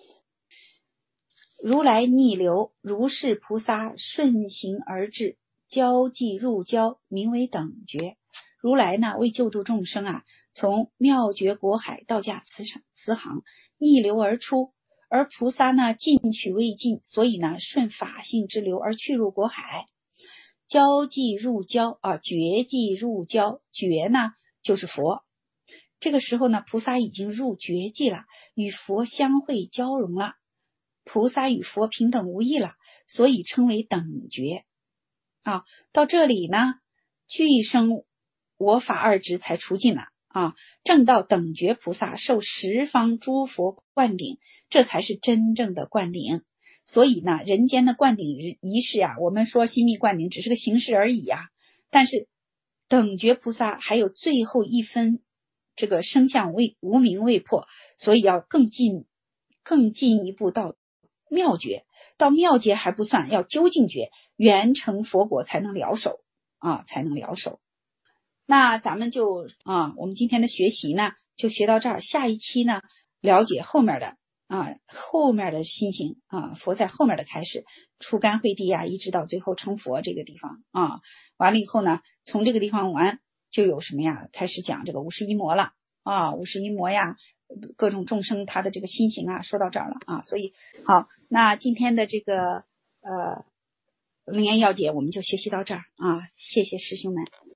Speaker 1: 如来逆流，如是菩萨顺行而至，交际入交，名为等觉。如来呢，为救度众生啊，从妙觉国海道驾慈慈航，逆流而出，而菩萨呢，进取未尽，所以呢，顺法性之流而去入国海。交际入交啊，觉际入交，觉呢就是佛。这个时候呢，菩萨已经入觉际了，与佛相会交融了。菩萨与佛平等无异了，所以称为等觉。 啊。到这里呢，俱生我法二执才除尽了啊。正道等觉菩萨受十方诸佛灌顶，这才是真正的灌顶。所以呢，人间的灌顶仪式啊，我们说心密灌顶只是个形式而已呀、啊。但是等觉菩萨还有最后一分这个生相未无明未破，所以要更进更进一步到妙觉，到妙觉还不算，要究竟觉，圆成佛果才能了手啊，才能了手。那咱们就啊，我们今天的学习呢，就学到这儿。下一期呢，了解后面的啊，后面的心行啊，佛在后面的开始，出甘慧地啊，一直到最后成佛这个地方啊。完了以后呢，从这个地方完就有什么呀？开始讲这个五十一魔了啊，五十一魔呀，各种众生他的这个心行啊，说到这儿了啊。所以好，那今天的这个呃灵言要解我们就学习到这儿啊，谢谢师兄们。